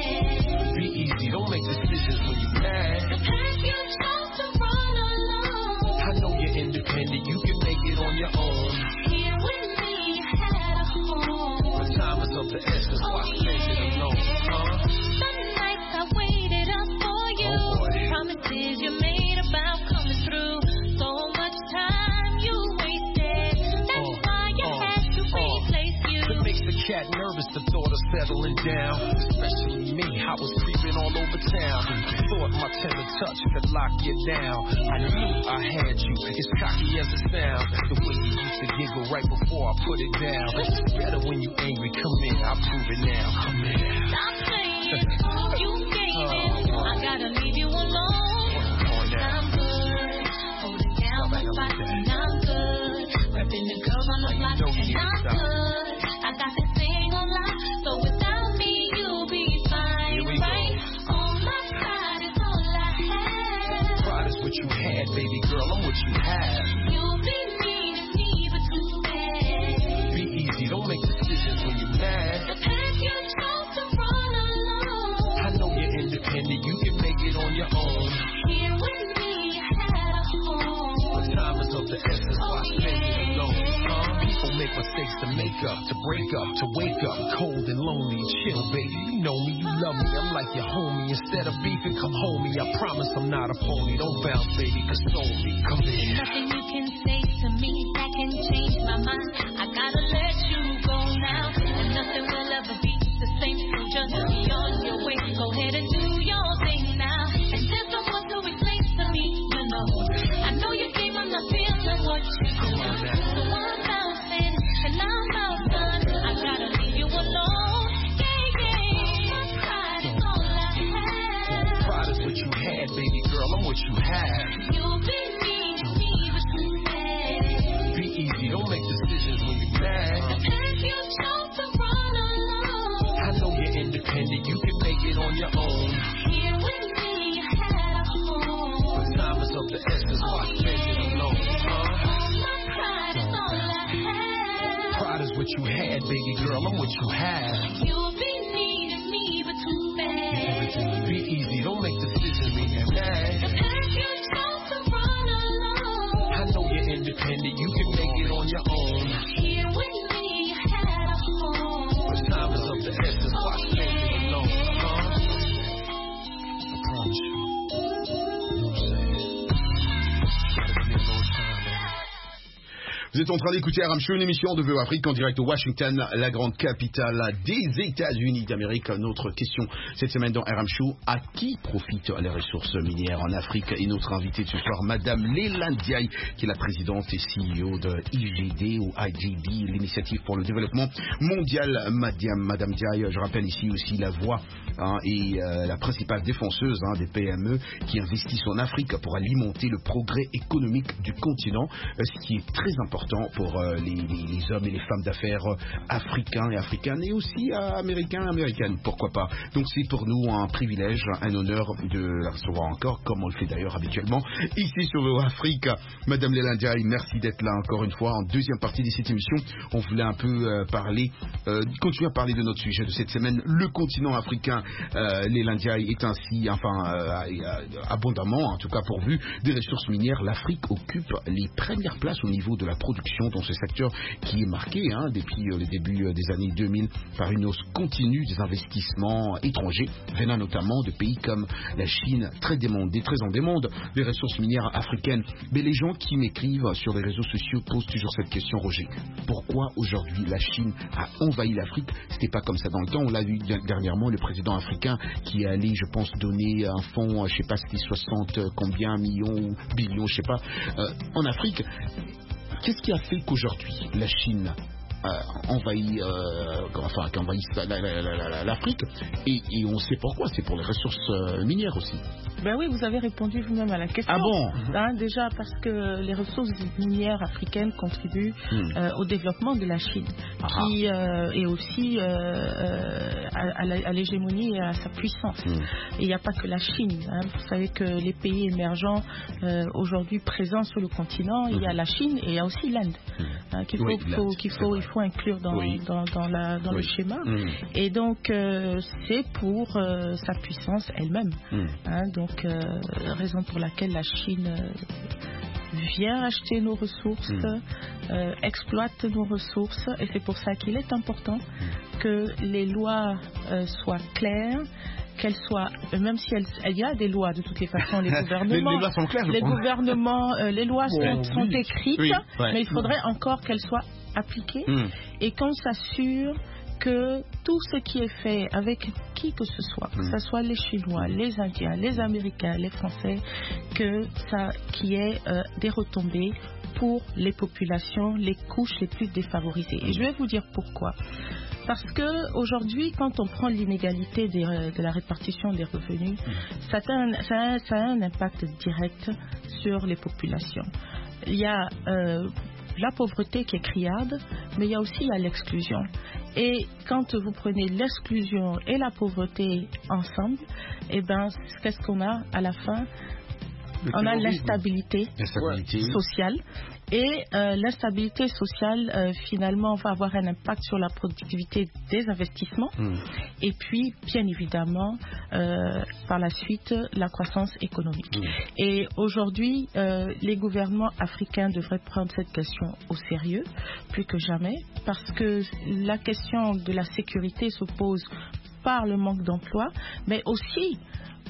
bad. Be easy, don't make decisions when you're mad. The path you chose to run alone. I know you're independent, you can make it on your own. Here with me, you had a home. But time is of the essence, why spend it alone, huh? Some nights I waited up for you. Oh, promises you made about coming through. So much time you wasted. That's oh, why you oh, had to oh. replace you. It makes the cat nervous, the thought of settling down. Especially me, I was creeping all over town. Thought my tender touch could lock you down. I knew I had you, as cocky as it sounds. The way you used to giggle right before I put it down. It's better when you angry, come in, I'll prove it now. Come in. Stop playing, you gave it. I gotta leave you alone. I'm good, holding down the spot, and I'm good. Repping the girls on the block, and I'm good. I got this thing on lock, so without me you'll be fine, right? All my pride is all I have. Pride is what you had, baby girl, I'm what you have. You'll be needing me, but too bad. Be easy, don't make decisions when you're mad. The path you chose to run alone. I know you're independent, you can make it on your own. Here with me, you had a home. But time is of the essence, why spend it alone, huh? People make mistakes to make up, to break up, to wake up, cold and lonely, chill, baby. You know me, you love me, I'm like your homie. Instead of beefing, come home me. I promise I'm not a pony. Don't bounce, baby, console me. Come in. Nothing you can say to me that can change my mind. I gotta let what you had, baby girl, I'm what you have. You'll be needing me, but too bad. Be easy, don't make decisions when you're mad. The path you chose to run alone. I know you're independent, you can make it on your own. Here with me, you had a home. But time is of the essence, why Oh, stay yeah. alone, huh? I promise you. You know what I'm saying? Gotta give me a little time, baby. Vous êtes en train d'écouter R M Show, une émission de V O Afrique en direct de Washington, la grande capitale des États-Unis d'Amérique. Notre question cette semaine dans R M Show, à qui profitent les ressources minières en Afrique? Et notre invitée de ce soir, Madame Leila Ndiaye, qui est la présidente et C E O de I G D ou I G D, l'initiative pour le développement mondial. Madame, Madame Ndiaye, je rappelle ici aussi la voix hein, et euh, la principale défenseuse hein, des P M E qui investissent en Afrique pour alimenter le progrès économique du continent, euh, ce qui est très important pour euh, les, les, les hommes et les femmes d'affaires euh, africains et africaines et aussi euh, américains et américaines, pourquoi pas. Donc c'est pour nous un privilège, un honneur de la recevoir encore, comme on le fait d'ailleurs habituellement ici sur V O Afrique. Madame Leila Ndiaye, merci d'être là encore une fois en deuxième partie de cette émission. On voulait un peu euh, parler, euh, continuer à parler de notre sujet de cette semaine, le continent africain. Euh, Leila Ndiaye est ainsi, enfin euh, euh, abondamment, en tout cas pourvu des ressources minières. L'Afrique occupe les premières places au niveau de la production dans ce secteur qui est marqué hein, depuis euh, les débuts euh, des années deux mille par une hausse continue des investissements étrangers venant notamment de pays comme la Chine, très demandés, très en demande des ressources minières africaines. Mais les gens qui m'écrivent sur les réseaux sociaux posent toujours cette question, Roger. Pourquoi aujourd'hui la Chine a envahi l'Afrique? C'était pas comme ça dans le temps. On l'a vu dernièrement, le président africain qui est allé, je pense, donner un fonds, je sais pas, c'était soixante combien millions ou billions, je sais pas, euh, en Afrique. Qu'est-ce qui a fait qu'aujourd'hui la Chine euh, envahit, euh, enfin, qu'envahisse l'Afrique et, et on sait pourquoi, c'est pour les ressources euh, minières aussi. Ben oui, vous avez répondu vous-même à la question. Ah bon? Hein, déjà parce que les ressources minières africaines contribuent hmm. euh, au développement de la Chine, ah. qui euh, est aussi euh, euh, à, à l'hégémonie et à sa puissance. Hmm. Et il n'y a pas que la Chine. Hein. Vous savez que les pays émergents euh, aujourd'hui présents sur le continent, hmm. il y a la Chine et il y a aussi l'Inde, hmm. hein, qu'il faut, oui, faut, qu'il faut, il faut inclure dans, oui. dans, dans, la, dans oui. le schéma. Hmm. Et donc euh, c'est pour euh, sa puissance elle-même. Hmm. Hein, donc Donc, euh, raison pour laquelle la Chine euh, vient acheter nos ressources, mmh. euh, exploite nos ressources, et c'est pour ça qu'il est important mmh. que les lois euh, soient claires, qu'elles soient, même si il y a des lois de toutes les façons, les gouvernements, les, les lois sont claires, les gouvernements, euh, les lois sont, sont oui. écrites, oui. ouais. mais il faudrait encore qu'elles soient appliquées mmh. et qu'on s'assure que tout ce qui est fait avec qui que ce soit, que ce soit les Chinois, les Indiens, les Américains, les Français, que ça, qu'il y ait euh, des retombées pour les populations, les couches les plus défavorisées. Et je vais vous dire pourquoi. Parce que aujourd'hui, quand on prend l'inégalité des, de la répartition des revenus, ça a, un, ça, a, ça a un impact direct sur les populations. Il y a euh, la pauvreté qui est criarde, mais il y a aussi l'exclusion. Et quand vous prenez l'exclusion et la pauvreté ensemble, eh ben, qu'est-ce qu'on a à la fin? On a l'instabilité sociale. Et euh, l'instabilité sociale, euh, finalement, va avoir un impact sur la productivité des investissements. Mmh. Et puis, bien évidemment, euh, par la suite, la croissance économique. Mmh. Et aujourd'hui, euh, les gouvernements africains devraient prendre cette question au sérieux, plus que jamais, parce que la question de la sécurité se pose par le manque d'emploi, mais aussi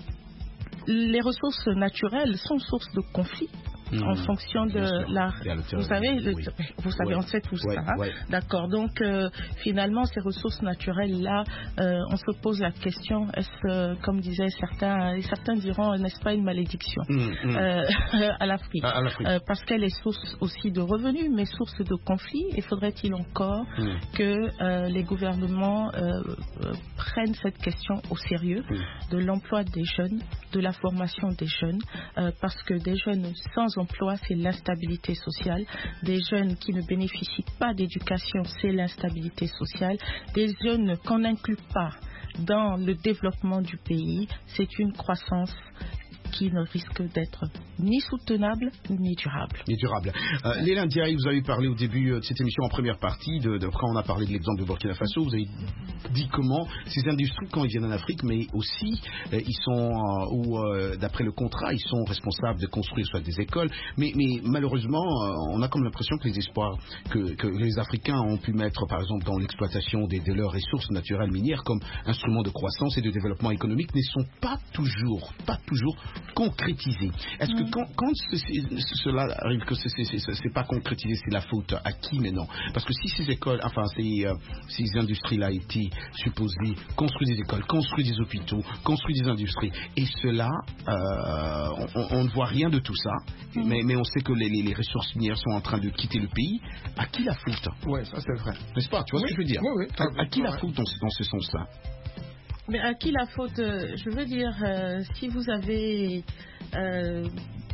les ressources naturelles sont source de conflits. Mmh. En fonction de la, vous savez, le, oui. vous savez, ouais. on sait tout ouais. ça, hein? ouais. D'accord. Donc, euh, finalement, ces ressources naturelles-là, euh, on se pose la question est-ce, euh, comme disaient certains, et certains diront, n'est-ce pas une malédiction mmh, mmh. Euh, à l'Afrique, à, à l'Afrique. Euh, parce qu'elle est source aussi de revenus, mais source de conflits. Et faudrait-il encore mmh. que euh, les gouvernements euh, euh, prennent cette question au sérieux mmh. de l'emploi des jeunes, de la formation des jeunes, euh, parce que des jeunes sans emploi, c'est l'instabilité sociale. Des jeunes qui ne bénéficient pas d'éducation, c'est l'instabilité sociale. Des jeunes qu'on n'inclut pas dans le développement du pays, c'est une croissance qui ne risque d'être ni soutenable ni durable. Ni durable. Euh, Léla Ndiaye, vous avez parlé au début de cette émission en première partie, de, de, quand on a parlé de l'exemple de Burkina Faso, vous avez dit comment ces industries, quand ils viennent en Afrique, mais aussi, euh, ils sont, euh, ou euh, d'après le contrat, ils sont responsables de construire soit des écoles, mais, mais malheureusement, euh, on a comme l'impression que les espoirs que, que les Africains ont pu mettre, par exemple, dans l'exploitation des, de leurs ressources naturelles minières comme instrument de croissance et de développement économique ne sont pas toujours, pas toujours concrétisés. Est-ce que quand, quand c- c- cela arrive que ce n'est pas concrétisé, c'est la faute à qui maintenant? Parce que si ces écoles, enfin ces, euh, ces industries-là étaient supposées construire des écoles, construire des hôpitaux, construire des industries, et cela, euh, on, on ne voit rien de tout ça, mm. mais, mais on sait que les, les, les ressources minières sont en train de quitter le pays. À qui la faute? Oui, ça c'est vrai. N'est-ce pas? Tu vois oui, ce que je veux dire? Oui, oui. À, à qui la faute dans, dans ce sens-là? Mais à qui la faute? Je veux dire, euh, si vous avez, euh,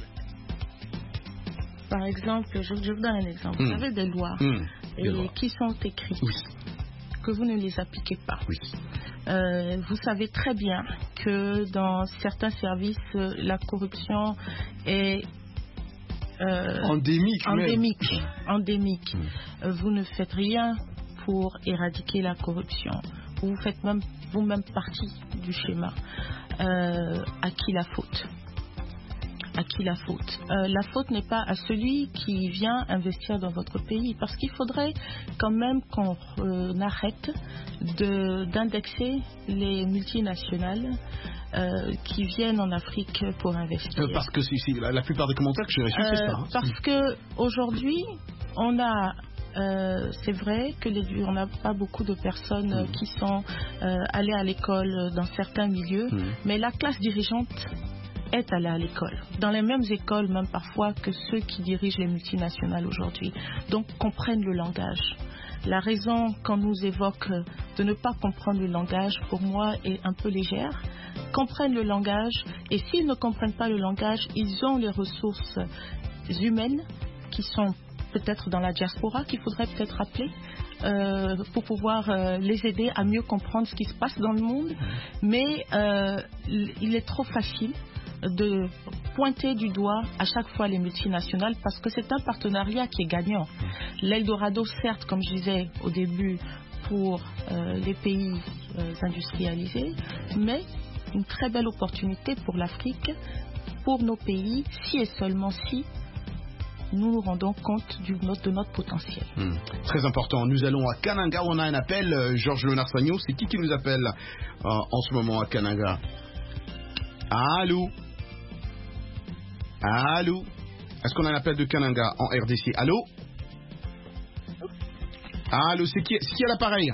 par exemple, je, je vous donne un exemple, mmh. vous avez des lois mmh. et lois. qui sont écrites, oui. que vous ne les appliquez pas. Oui. Euh, vous savez très bien que dans certains services, la corruption est euh, endémique. Endémique. Même. endémique. Mmh. Vous ne faites rien pour éradiquer la corruption. Vous faites même vous-même partie du schéma. Euh, à qui la faute? À qui la faute? euh, La faute n'est pas à celui qui vient investir dans votre pays, parce qu'il faudrait quand même qu'on euh, arrête de, d'indexer les multinationales euh, qui viennent en Afrique pour investir. Euh, parce que si, si, la, la plupart des commentaires que j'ai reçus, euh, c'est ça. Hein. Parce que aujourd'hui, on a Euh, c'est vrai que les, on n'a pas beaucoup de personnes mmh. qui sont euh, allées à l'école dans certains milieux, mmh. mais la classe dirigeante est allée à l'école, dans les mêmes écoles même parfois que ceux qui dirigent les multinationales aujourd'hui, donc comprennent le langage. La raison qu'on nous évoque de ne pas comprendre le langage, pour moi, est un peu légère. Comprennent le langage, et s'ils ne comprennent pas le langage, ils ont les ressources humaines qui sont peut-être dans la diaspora, qu'il faudrait peut-être appeler, euh, pour pouvoir euh, les aider à mieux comprendre ce qui se passe dans le monde. Mais euh, il est trop facile de pointer du doigt à chaque fois les multinationales, parce que c'est un partenariat qui est gagnant. L'Eldorado, certes, comme je disais au début, pour euh, les pays euh, industrialisés, mais une très belle opportunité pour l'Afrique, pour nos pays, si et seulement si nous nous rendons compte du, de notre potentiel. Mmh. Très important. Nous allons à Kananga. On a un appel. Euh, Georges Léonard Sagno, c'est qui qui nous appelle euh, en ce moment à Kananga? Allô? Allô? Est-ce qu'on a un appel de Kananga en R D C? Allô? Allô? C'est qui, c'est qui à l'appareil?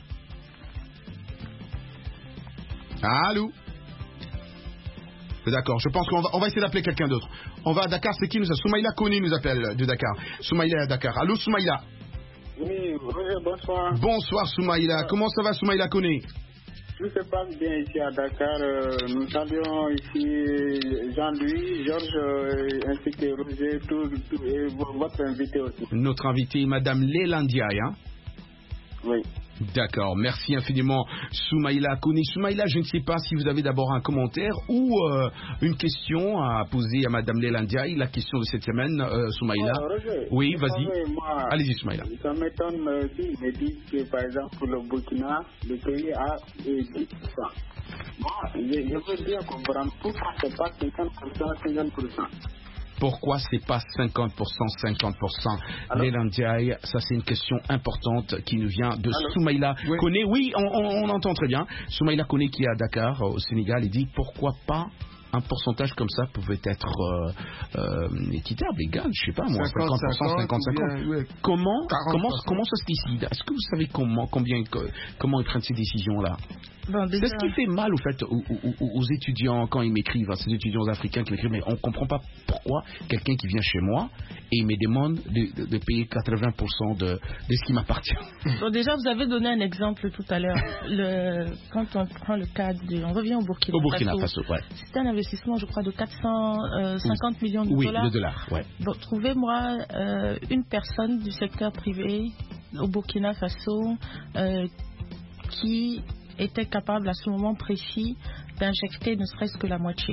Allô? D'accord, je pense qu'on va, on va essayer d'appeler quelqu'un d'autre. On va à Dakar, c'est qui nous a Soumaïla Kone nous appelle de Dakar. Soumaïla à Dakar. Allô Soumaïla? Oui, bonsoir. Bonsoir Soumaïla. Comment ça va Soumaïla Kone? Tout se passe bien ici à Dakar. Nous saluons ici Jean-Louis, Georges, euh, ainsi que Roger, tout, tout, et votre invité aussi. Notre invité, Madame Léla Ndiaye, hein? Oui. D'accord, merci infiniment Soumaïla Kone. Soumaïla, je ne sais pas si vous avez d'abord un commentaire ou euh, une question à poser à Madame Léla Ndiaye, la question de cette semaine, euh, Soumaïla. Oh, Roger, oui, vas-y. Moi, allez-y Soumaïla. Ça m'étonne euh, s'il me dit que par exemple pour le Burkina, le pays a dix pour cent. Moi, je, je veux bien comprendre pourquoi c'est pas cinquante pour cent, cinquante pour cent. Pourquoi c'est pas cinquante pour cent, cinquante pour cent? Léla Ndiaye, ça c'est une question importante qui nous vient de Alors, Soumaïla oui. Kone. Oui, on, on, on entend très bien. Soumaïla Kone qui est à Dakar, au Sénégal, il dit pourquoi pas un pourcentage comme ça pouvait être euh, euh, équitable, égal, je sais pas moi, cinquante pour cent, cinquante cinquante. Bien, oui. Comment, comment, comment ça se décide? Est-ce que vous savez comment, combien, comment ils prennent ces décisions-là? Bon, déjà... C'est ce qui fait mal au fait aux, aux, aux étudiants quand ils m'écrivent, à ces étudiants africains qui m'écrivent, mais on ne comprend pas pourquoi quelqu'un qui vient chez moi et il me demande de, de, de payer quatre-vingts pour cent de, de ce qui m'appartient. Bon, déjà, vous avez donné un exemple tout à l'heure. Le, quand on prend le cas de... On revient au Burkina, au Burkina Faso. Faso ouais. C'est un investissement, je crois, de quatre cent cinquante oui. millions de oui, dollars. Oui, de dollars, ouais. Bon, trouvez-moi euh, une personne du secteur privé au Burkina Faso euh, qui était capable à ce moment précis d'injecter ne serait-ce que la moitié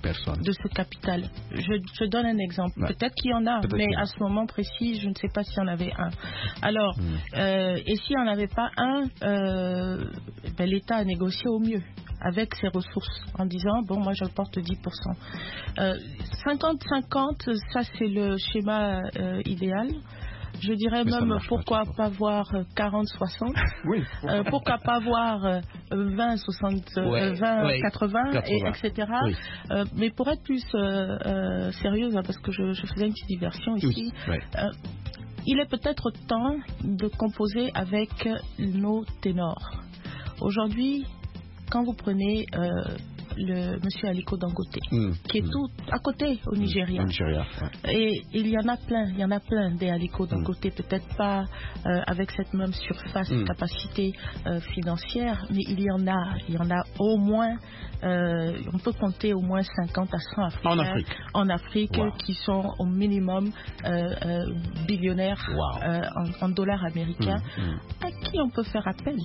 personne. de ce capital. Je, je donne un exemple. Ouais. Peut-être qu'il y en a, Peut-être mais à ce moment précis, je ne sais pas s'il y en avait un. Alors, mmh. euh, et s'il n'y en avait pas un, euh, ben, l'État a négocié au mieux avec ses ressources en disant bon, moi je porte dix pour cent. Euh, cinquante cinquante, ça c'est le schéma euh, idéal. Je dirais mais même pourquoi pas, pas voir quarante soixante, oui, pourquoi, euh, pourquoi pas voir euh, vingt soixante, ouais, euh, vingt ouais, quatre-vingts, et, etc. Oui. Euh, mais pour être plus euh, euh, sérieuse, hein, parce que je, je faisais une petite diversion ici, oui, ouais. euh, il est peut-être temps de composer avec nos ténors. Aujourd'hui, quand vous prenez euh, le monsieur Aliko Dangote, mmh, qui est mmh. tout à côté au Nigeria. Mmh, Nigeria ouais. Et il y en a plein, il y en a plein des Aliko Dangote, mmh. peut-être pas euh, avec cette même surface, mmh. capacité euh, financière, mais il y en a, il y en a au moins, euh, on peut compter au moins cinquante à cent Africains en Afrique, en Afrique wow. qui sont au minimum euh, euh, billionnaires wow. euh, en, en dollars américains, mmh, mmh. à qui on peut faire appel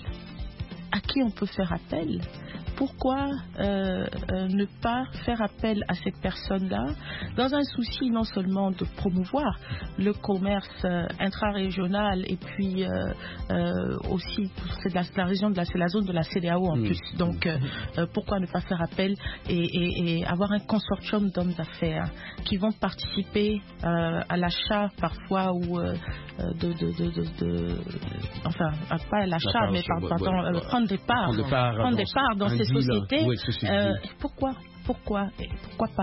à qui on peut faire appel. Pourquoi euh, euh, ne pas faire appel à ces personnes-là dans un souci non seulement de promouvoir le commerce euh, intra-régional et puis euh, euh, aussi c'est la, la région de la, c'est la zone de la C D A O en mmh. plus. Donc euh, euh, pourquoi ne pas faire appel et, et, et avoir un consortium d'hommes d'affaires qui vont participer euh, à l'achat parfois ou euh, de, de, de, de, de enfin pas à l'achat mais par, pardon, ouais, ouais. prendre des parts, prendre des parts, prendre des parts dans ces sociétés. Oui, euh, pourquoi, pourquoi, pourquoi pas?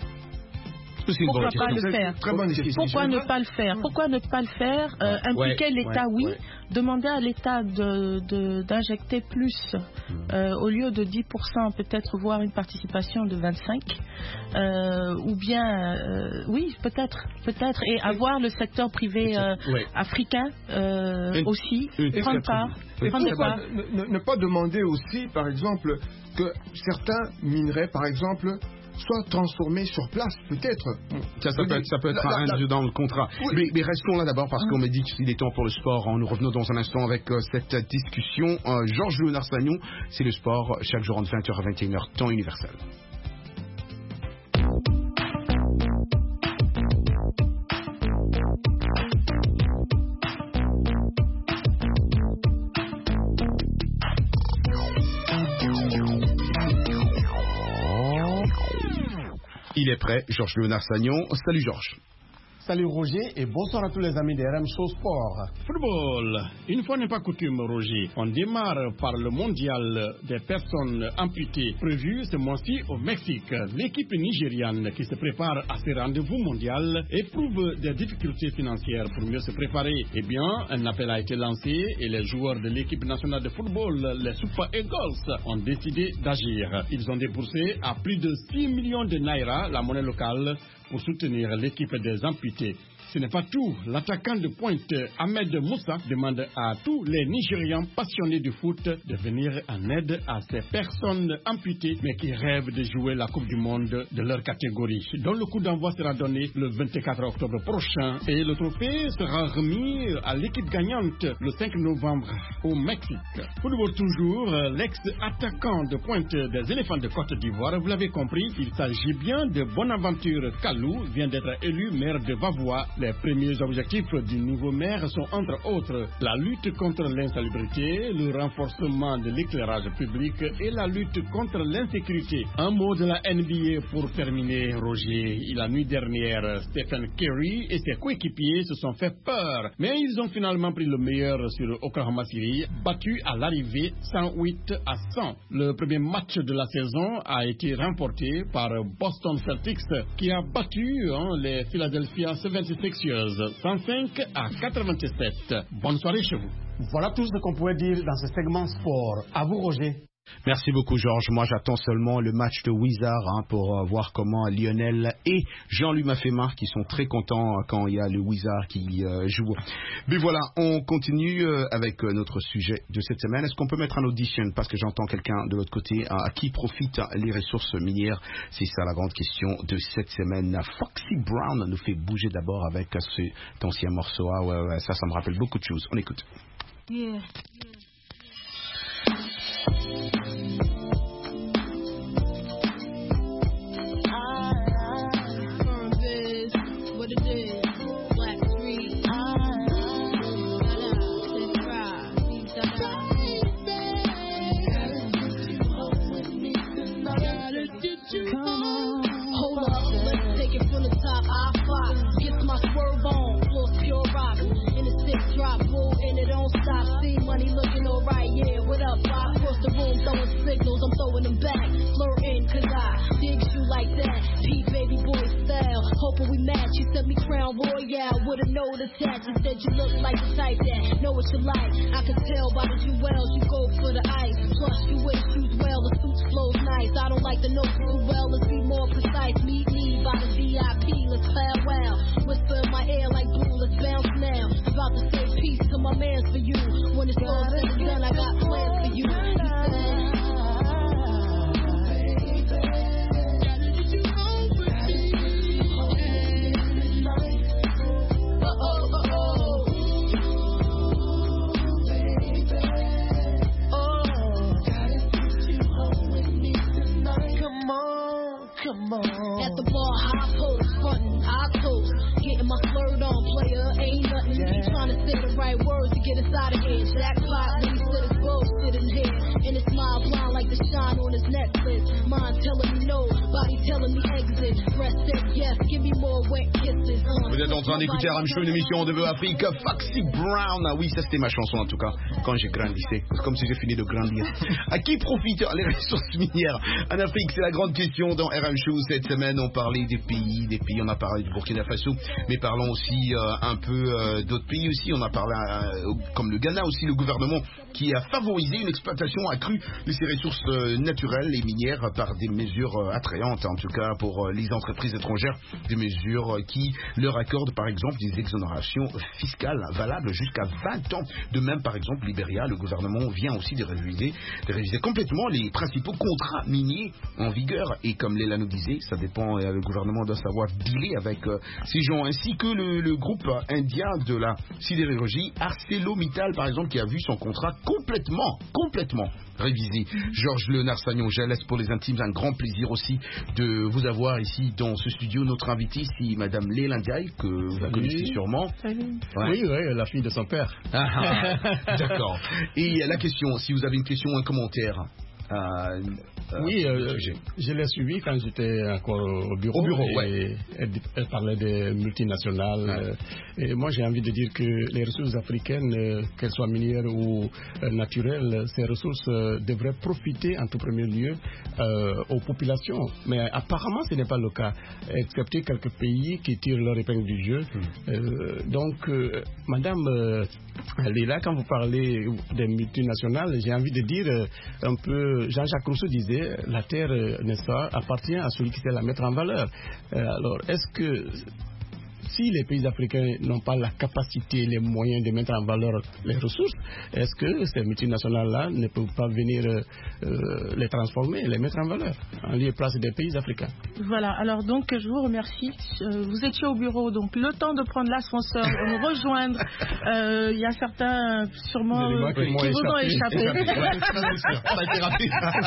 Pourquoi pas le faire? Pourquoi ne pas le faire? Pourquoi ne pas le faire? euh, Impliquer ouais, l'État, ouais, oui. Ouais. Demander à l'État de, de, d'injecter plus, euh, au lieu de dix pour cent, peut-être voir une participation de vingt-cinq pour cent, euh, ou bien, euh, oui, peut-être, peut-être, et avoir le secteur privé euh, ouais. africain euh, une, aussi, une, prendre part. Prendre part. Ne, ne pas demander aussi, par exemple, que certains minerais, par exemple, soit transformés sur place, peut-être. Ça, ça, peut, ça peut être la, un la, dans le contrat. Oui. Mais, mais restons là d'abord parce qu'on m'a dit qu'il est temps pour le sport. Nous revenons dans un instant avec euh, cette discussion. Euh, Georges Léonard Sagnon, c'est le sport chaque jour entre vingt heures et vingt et une heures, temps universel. Il est prêt, Georges Léonard Sagnon. Salut Georges. Salut Roger et bonsoir à tous les amis de R M Show Sport. Football, une fois n'est pas coutume Roger, on démarre par le mondial des personnes amputées prévu ce mois-ci au Mexique. L'équipe nigériane qui se prépare à ce rendez-vous mondial éprouve des difficultés financières. Pour mieux se préparer, eh bien, un appel a été lancé et les joueurs de l'équipe nationale de football, les Super Eagles, ont décidé d'agir. Ils ont déboursé à plus de six millions de naira, la monnaie locale, pour soutenir l'équipe des amputés. Ce n'est pas tout. L'attaquant de pointe Ahmed Moussa demande à tous les Nigérians passionnés du foot de venir en aide à ces personnes amputées mais qui rêvent de jouer la Coupe du Monde de leur catégorie, dont le coup d'envoi sera donné le vingt-quatre octobre prochain et le trophée sera remis à l'équipe gagnante le cinq novembre au Mexique. Football toujours, l'ex-attaquant de pointe des éléphants de Côte d'Ivoire, vous l'avez compris, il s'agit bien de Bonaventure Kalou, vient d'être élu maire de Vavois. Les premiers objectifs du nouveau maire sont entre autres la lutte contre l'insalubrité, le renforcement de l'éclairage public et la lutte contre l'insécurité. Un mot de la N B A pour terminer, Roger. La nuit dernière, Stephen Curry et ses coéquipiers se sont fait peur, mais ils ont finalement pris le meilleur sur Oklahoma City, battu à l'arrivée cent huit à cent. Le premier match de la saison a été remporté par Boston Celtics qui a battu hein, les Philadelphia soixante-seize cent cinq à quatre-vingt-sept. Bonne soirée chez vous. Voilà tout ce qu'on pouvait dire dans ce segment sport. À vous, Roger. Merci beaucoup, Georges. Moi, j'attends seulement le match de Wizard hein, pour euh, voir comment Lionel et Jean-Louis Mafema qui sont très contents euh, quand il y a le Wizard qui euh, joue. Mais voilà, on continue euh, avec euh, notre sujet de cette semaine. Est-ce qu'on peut mettre un audition parce que j'entends quelqu'un de l'autre côté à, à qui profitent les ressources minières? C'est ça la grande question de cette semaine. Foxy Brown nous fait bouger d'abord avec euh, cet ancien morceau. Ah ouais, ouais, ça, ça me rappelle beaucoup de choses. On écoute. Yeah. I El Royale with a note attached. You said you look like the type that know what you like. I can tell by the jewels you go for the ice. Plus you wear shoes well, the suit flows nice. I don't like the notes too well, let's be more precise. Meet me by the V I P, let's powwow. Whisper in my ear like blue, let's bounce now. About to say peace to my mans for you. When it's all said and done, I got plans for you. He said, Come on. At the bar, high post, frontin', high toast. Getting my flirt on, player, ain't nothing. Yeah. He trying to say the right words to get inside of here. Jackpot, when he said his gold sitting here. And his smile blind like the shine on his necklace. Mind telling me no, body telling me exit. Breast said yes, give me more wet kisses. Uh, Vous êtes en train d'écouter R M Show, une émission de Afrique. Foxy Brown, ah oui, ça c'était ma chanson en tout cas, quand j'ai grandissé. C'est comme si j'ai fini de grandir. À qui profitent les ressources minières en Afrique? C'est la grande question dans R M Show. Cette semaine, on parlait des pays, des pays, on a parlé du Burkina Faso, mais parlons aussi euh, un peu euh, d'autres pays aussi. On a parlé, euh, comme le Ghana aussi, le gouvernement qui a favorisé une exploitation accrue de ses ressources euh, naturelles et minières par des mesures euh, attrayantes, en tout cas pour euh, les entreprises étrangères, des mesures euh, qui leur accordent par exemple des exonérations fiscales valables jusqu'à vingt ans. De même, par exemple, Libéria, le gouvernement vient aussi de réviser, de réviser complètement les principaux contrats miniers en vigueur. Et comme Léla nous disait, ça dépend, euh, le gouvernement doit savoir dealer avec euh, ces gens, ainsi que le, le groupe indien de la sidérurgie, ArcelorMittal par exemple, qui a vu son contrat complètement, complètement révisé. Georges Léonard Sagnon, je laisse pour les intimes, un grand plaisir aussi de vous avoir ici dans ce studio. Notre invitée ici, Madame Léla Ndiaye, que vous la connaissez sûrement. Salut. Ouais. Oui, oui, la fille de son père. Ah, ah, d'accord. Et la question, si vous avez une question ou un commentaire. Euh, oui, euh, je l'ai suivi quand j'étais encore au bureau. Au bureau, et ouais. Elle, elle parlait des multinationales. Ouais. Euh, et moi, j'ai envie de dire que les ressources africaines, euh, qu'elles soient minières ou euh, naturelles, ces ressources euh, devraient profiter en tout premier lieu euh, aux populations. Mais apparemment, ce n'est pas le cas, excepté quelques pays qui tirent leur épingle du jeu. Mmh. Euh, donc, euh, Madame euh, Léla, quand vous parlez des multinationales, j'ai envie de dire euh, un peu. Jean-Jacques Rousseau disait, la terre, n'est-ce pas, appartient à celui qui sait la mettre en valeur. Euh, alors, est-ce que si les pays africains n'ont pas la capacité, les moyens de mettre en valeur les ressources, est-ce que ces multinationales-là ne peuvent pas venir euh, les transformer, les mettre en valeur, en lieu et place des pays africains? Voilà, alors donc je vous remercie. Vous étiez au bureau, donc le temps de prendre l'ascenseur, de nous rejoindre. Il euh, y a certains, sûrement, euh, qui, qui vous ont échappé. On a été raté.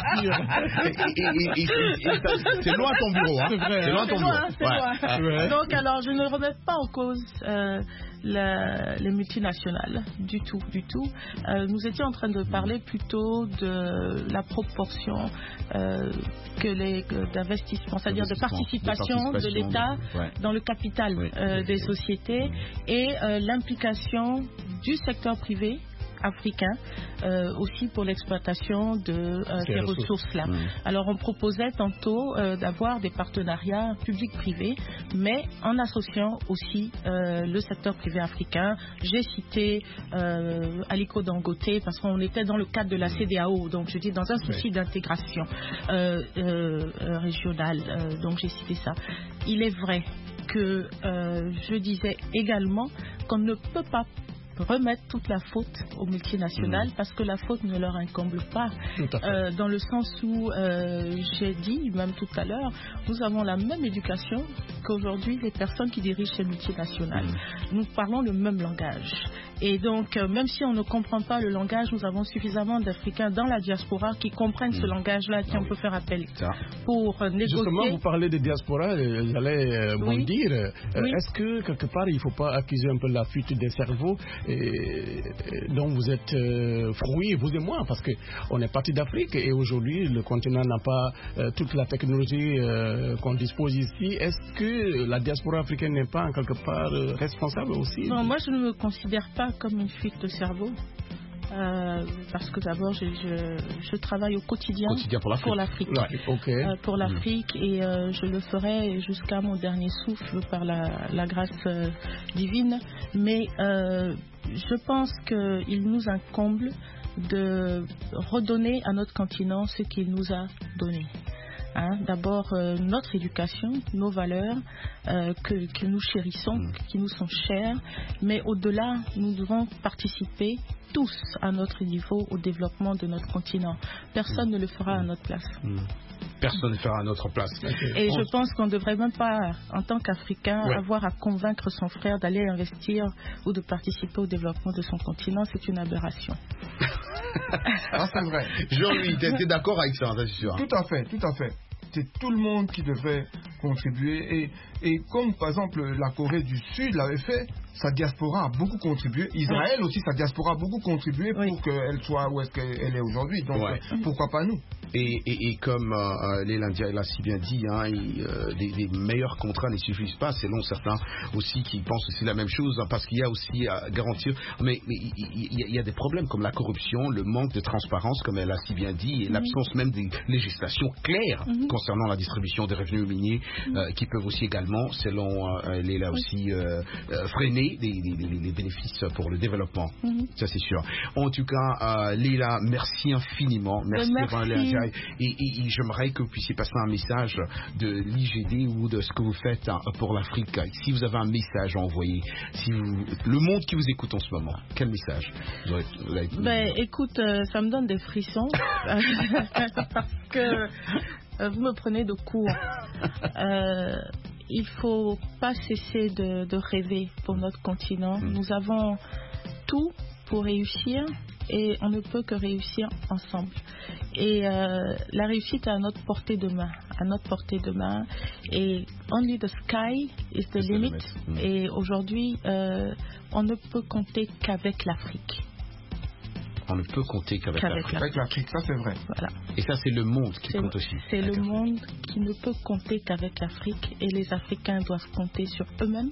C'est loin ton bureau, hein? C'est loin ton bureau. C'est loin, c'est loin. Donc alors, je ne remets pas en cause euh, la, les multinationales du tout, du tout. Euh, nous étions en train de parler plutôt de la proportion euh, que les d'investissement, c'est-à-dire de participation de, participation de l'État ouais. dans le capital oui. euh, des sociétés et euh, l'implication du secteur privé africain euh, aussi pour l'exploitation de euh, ces ressources-là. Mmh. Alors on proposait tantôt euh, d'avoir des partenariats publics-privés, mais en associant aussi euh, le secteur privé africain. J'ai cité euh, Aliko Dangote parce qu'on était dans le cadre de la C D A O, donc je dis dans un souci oui. d'intégration euh, euh, régionale, euh, donc j'ai cité ça. Il est vrai que euh, je disais également qu'on ne peut pas remettre toute la faute aux multinationales mmh. parce que la faute ne leur incombe pas euh, dans le sens où euh, j'ai dit même tout à l'heure, nous avons la même éducation qu'aujourd'hui les personnes qui dirigent ces multinationales. Mmh. Nous parlons le même langage et donc euh, même si on ne comprend pas le langage, nous avons suffisamment d'Africains dans la diaspora qui comprennent mmh. ce langage-là, qui ah, on oui. peut faire appel Ça. pour euh, négocier. Justement, vous parlez de diaspora, j'allais euh, oui. vous dire, euh, oui. est-ce que quelque part il ne faut pas accuser un peu la fuite des cerveaux et, et, dont vous êtes euh, fruits, vous et moi, parce qu'on est parti d'Afrique et aujourd'hui le continent n'a pas euh, toute la technologie euh, qu'on dispose ici. Est-ce que la diaspora africaine n'est pas en quelque part euh, responsable aussi? Non, moi je ne me considère pas comme une fuite de cerveau. Euh, parce que d'abord, je, je, je travaille au quotidien, quotidien pour l'Afrique. Pour l'Afrique, ouais, okay. euh, pour l'Afrique mmh. et euh, je le ferai jusqu'à mon dernier souffle par la, la grâce euh, divine. Mais euh, je pense qu'il nous incombe de redonner à notre continent ce qu'il nous a donné. Hein, d'abord euh, notre éducation, nos valeurs euh, que, que nous chérissons, mmh. qui nous sont chères, mais au-delà, nous devons participer tous à notre niveau au développement de notre continent. Personne mmh. ne le fera à notre place. Mmh. Personne ne le fera à notre place. Et on... je pense qu'on ne devrait même pas, en tant qu'Africain, ouais. avoir à convaincre son frère d'aller investir ou de participer au développement de son continent. C'est une aberration. Ah, c'est vrai. Jean-Louis, tu es d'accord avec ça, c'est sûr. Tout à fait, tout à fait. C'est tout le monde qui devrait contribuer. Et, et comme par exemple la Corée du Sud l'avait fait, sa diaspora a beaucoup contribué. Israël aussi, sa diaspora a beaucoup contribué pour oui. qu'elle soit où est-ce qu'elle est aujourd'hui. Donc ouais. pourquoi pas nous? Et, et, et comme euh, Lélandia l'a si bien dit, hein, et, euh, des, des meilleurs contrats ne suffisent pas, selon certains aussi qui pensent aussi la même chose, hein, parce qu'il y a aussi à garantir, mais il y, y, y a des problèmes comme la corruption, le manque de transparence, comme elle a si bien dit, et mm-hmm. l'absence même des législations claires mm-hmm. concernant la distribution des revenus miniers, mm-hmm. euh, qui peuvent aussi également, selon euh, Léla aussi, euh, euh, freiner les, les, les, les bénéfices pour le développement. Mm-hmm. Ça c'est sûr. En tout cas, euh, Léla, merci infiniment. Merci, merci. Lélandia. Et, et, et j'aimerais que vous puissiez passer un message de l'I G D ou de ce que vous faites hein, pour l'Afrique. Si vous avez un message à envoyer, si vous, le monde qui vous écoute en ce moment, quel message vous aurez, vous avez... Ben, écoute, euh, ça me donne des frissons parce que euh, vous me prenez de court. Euh, il faut pas cesser de, de rêver pour notre continent. Mmh. Nous avons tout pour réussir. Et on ne peut que réussir ensemble. Et euh, la réussite est à notre portée de main, à notre portée de main. Et only the sky is the C'est limit. Mmh. Et aujourd'hui, euh, on ne peut compter qu'avec l'Afrique. On ne peut compter qu'avec, qu'avec l'Afrique. Avec l'Afrique, ça c'est vrai. Voilà. Et ça c'est le monde qui c'est, compte aussi. C'est le monde qui ne peut compter qu'avec l'Afrique. Et les Africains doivent compter sur eux-mêmes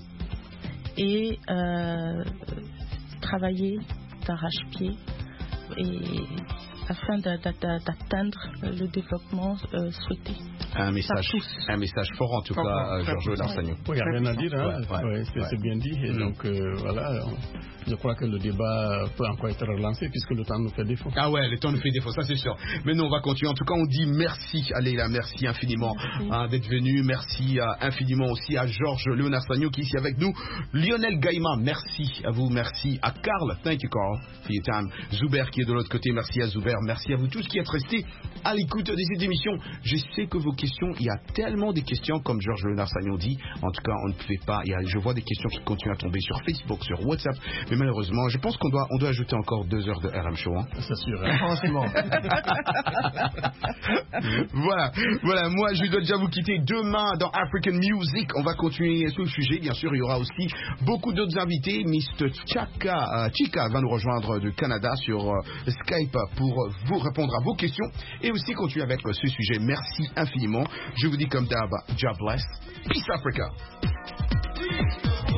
et euh, travailler d'arrache-pied et afin d'atteindre le développement euh, souhaité. Un message, un message fort en tout cas, euh, Georges Larsagnon. Il n'y a rien à dire, hein. ouais, ouais, ouais, c'est, ouais. c'est bien dit. Et mmh. donc euh, voilà, je crois que le débat peut encore être relancé puisque le temps nous fait défaut. Ah ouais, le temps nous fait défaut, ça c'est sûr. Mais nous on va continuer. En tout cas, on dit merci à Léla, merci infiniment hein, d'être venu. Merci euh, infiniment aussi à Georges Léonard Sagnon qui est ici avec nous. Lionel Gaïma, merci à vous, merci à Carl. Thank you Carl for your time. Zuber qui est de l'autre côté, merci à Zuber. Merci à vous tous qui êtes restés à l'écoute de cette émission. Je sais que vos questions, il y a tellement de questions, comme Georges Léonard Sagnon dit. En tout cas, on ne pouvait pas. Il y a, je vois des questions qui continuent à tomber sur Facebook, sur WhatsApp. Mais malheureusement, je pense qu'on doit, on doit ajouter encore deux heures de R M Show. Hein. C'est sûr. Hein. Franchement. voilà, voilà. Moi, je dois déjà vous quitter. Demain, dans African Music, on va continuer sur le sujet. Bien sûr, il y aura aussi beaucoup d'autres invités. mister Chaka, euh, Chika va nous rejoindre du Canada sur euh, Skype pour vous répondre à vos questions et aussi continuer avec euh, ce sujet. Merci infiniment. Je vous dis comme d'hab, God bless. Peace Africa.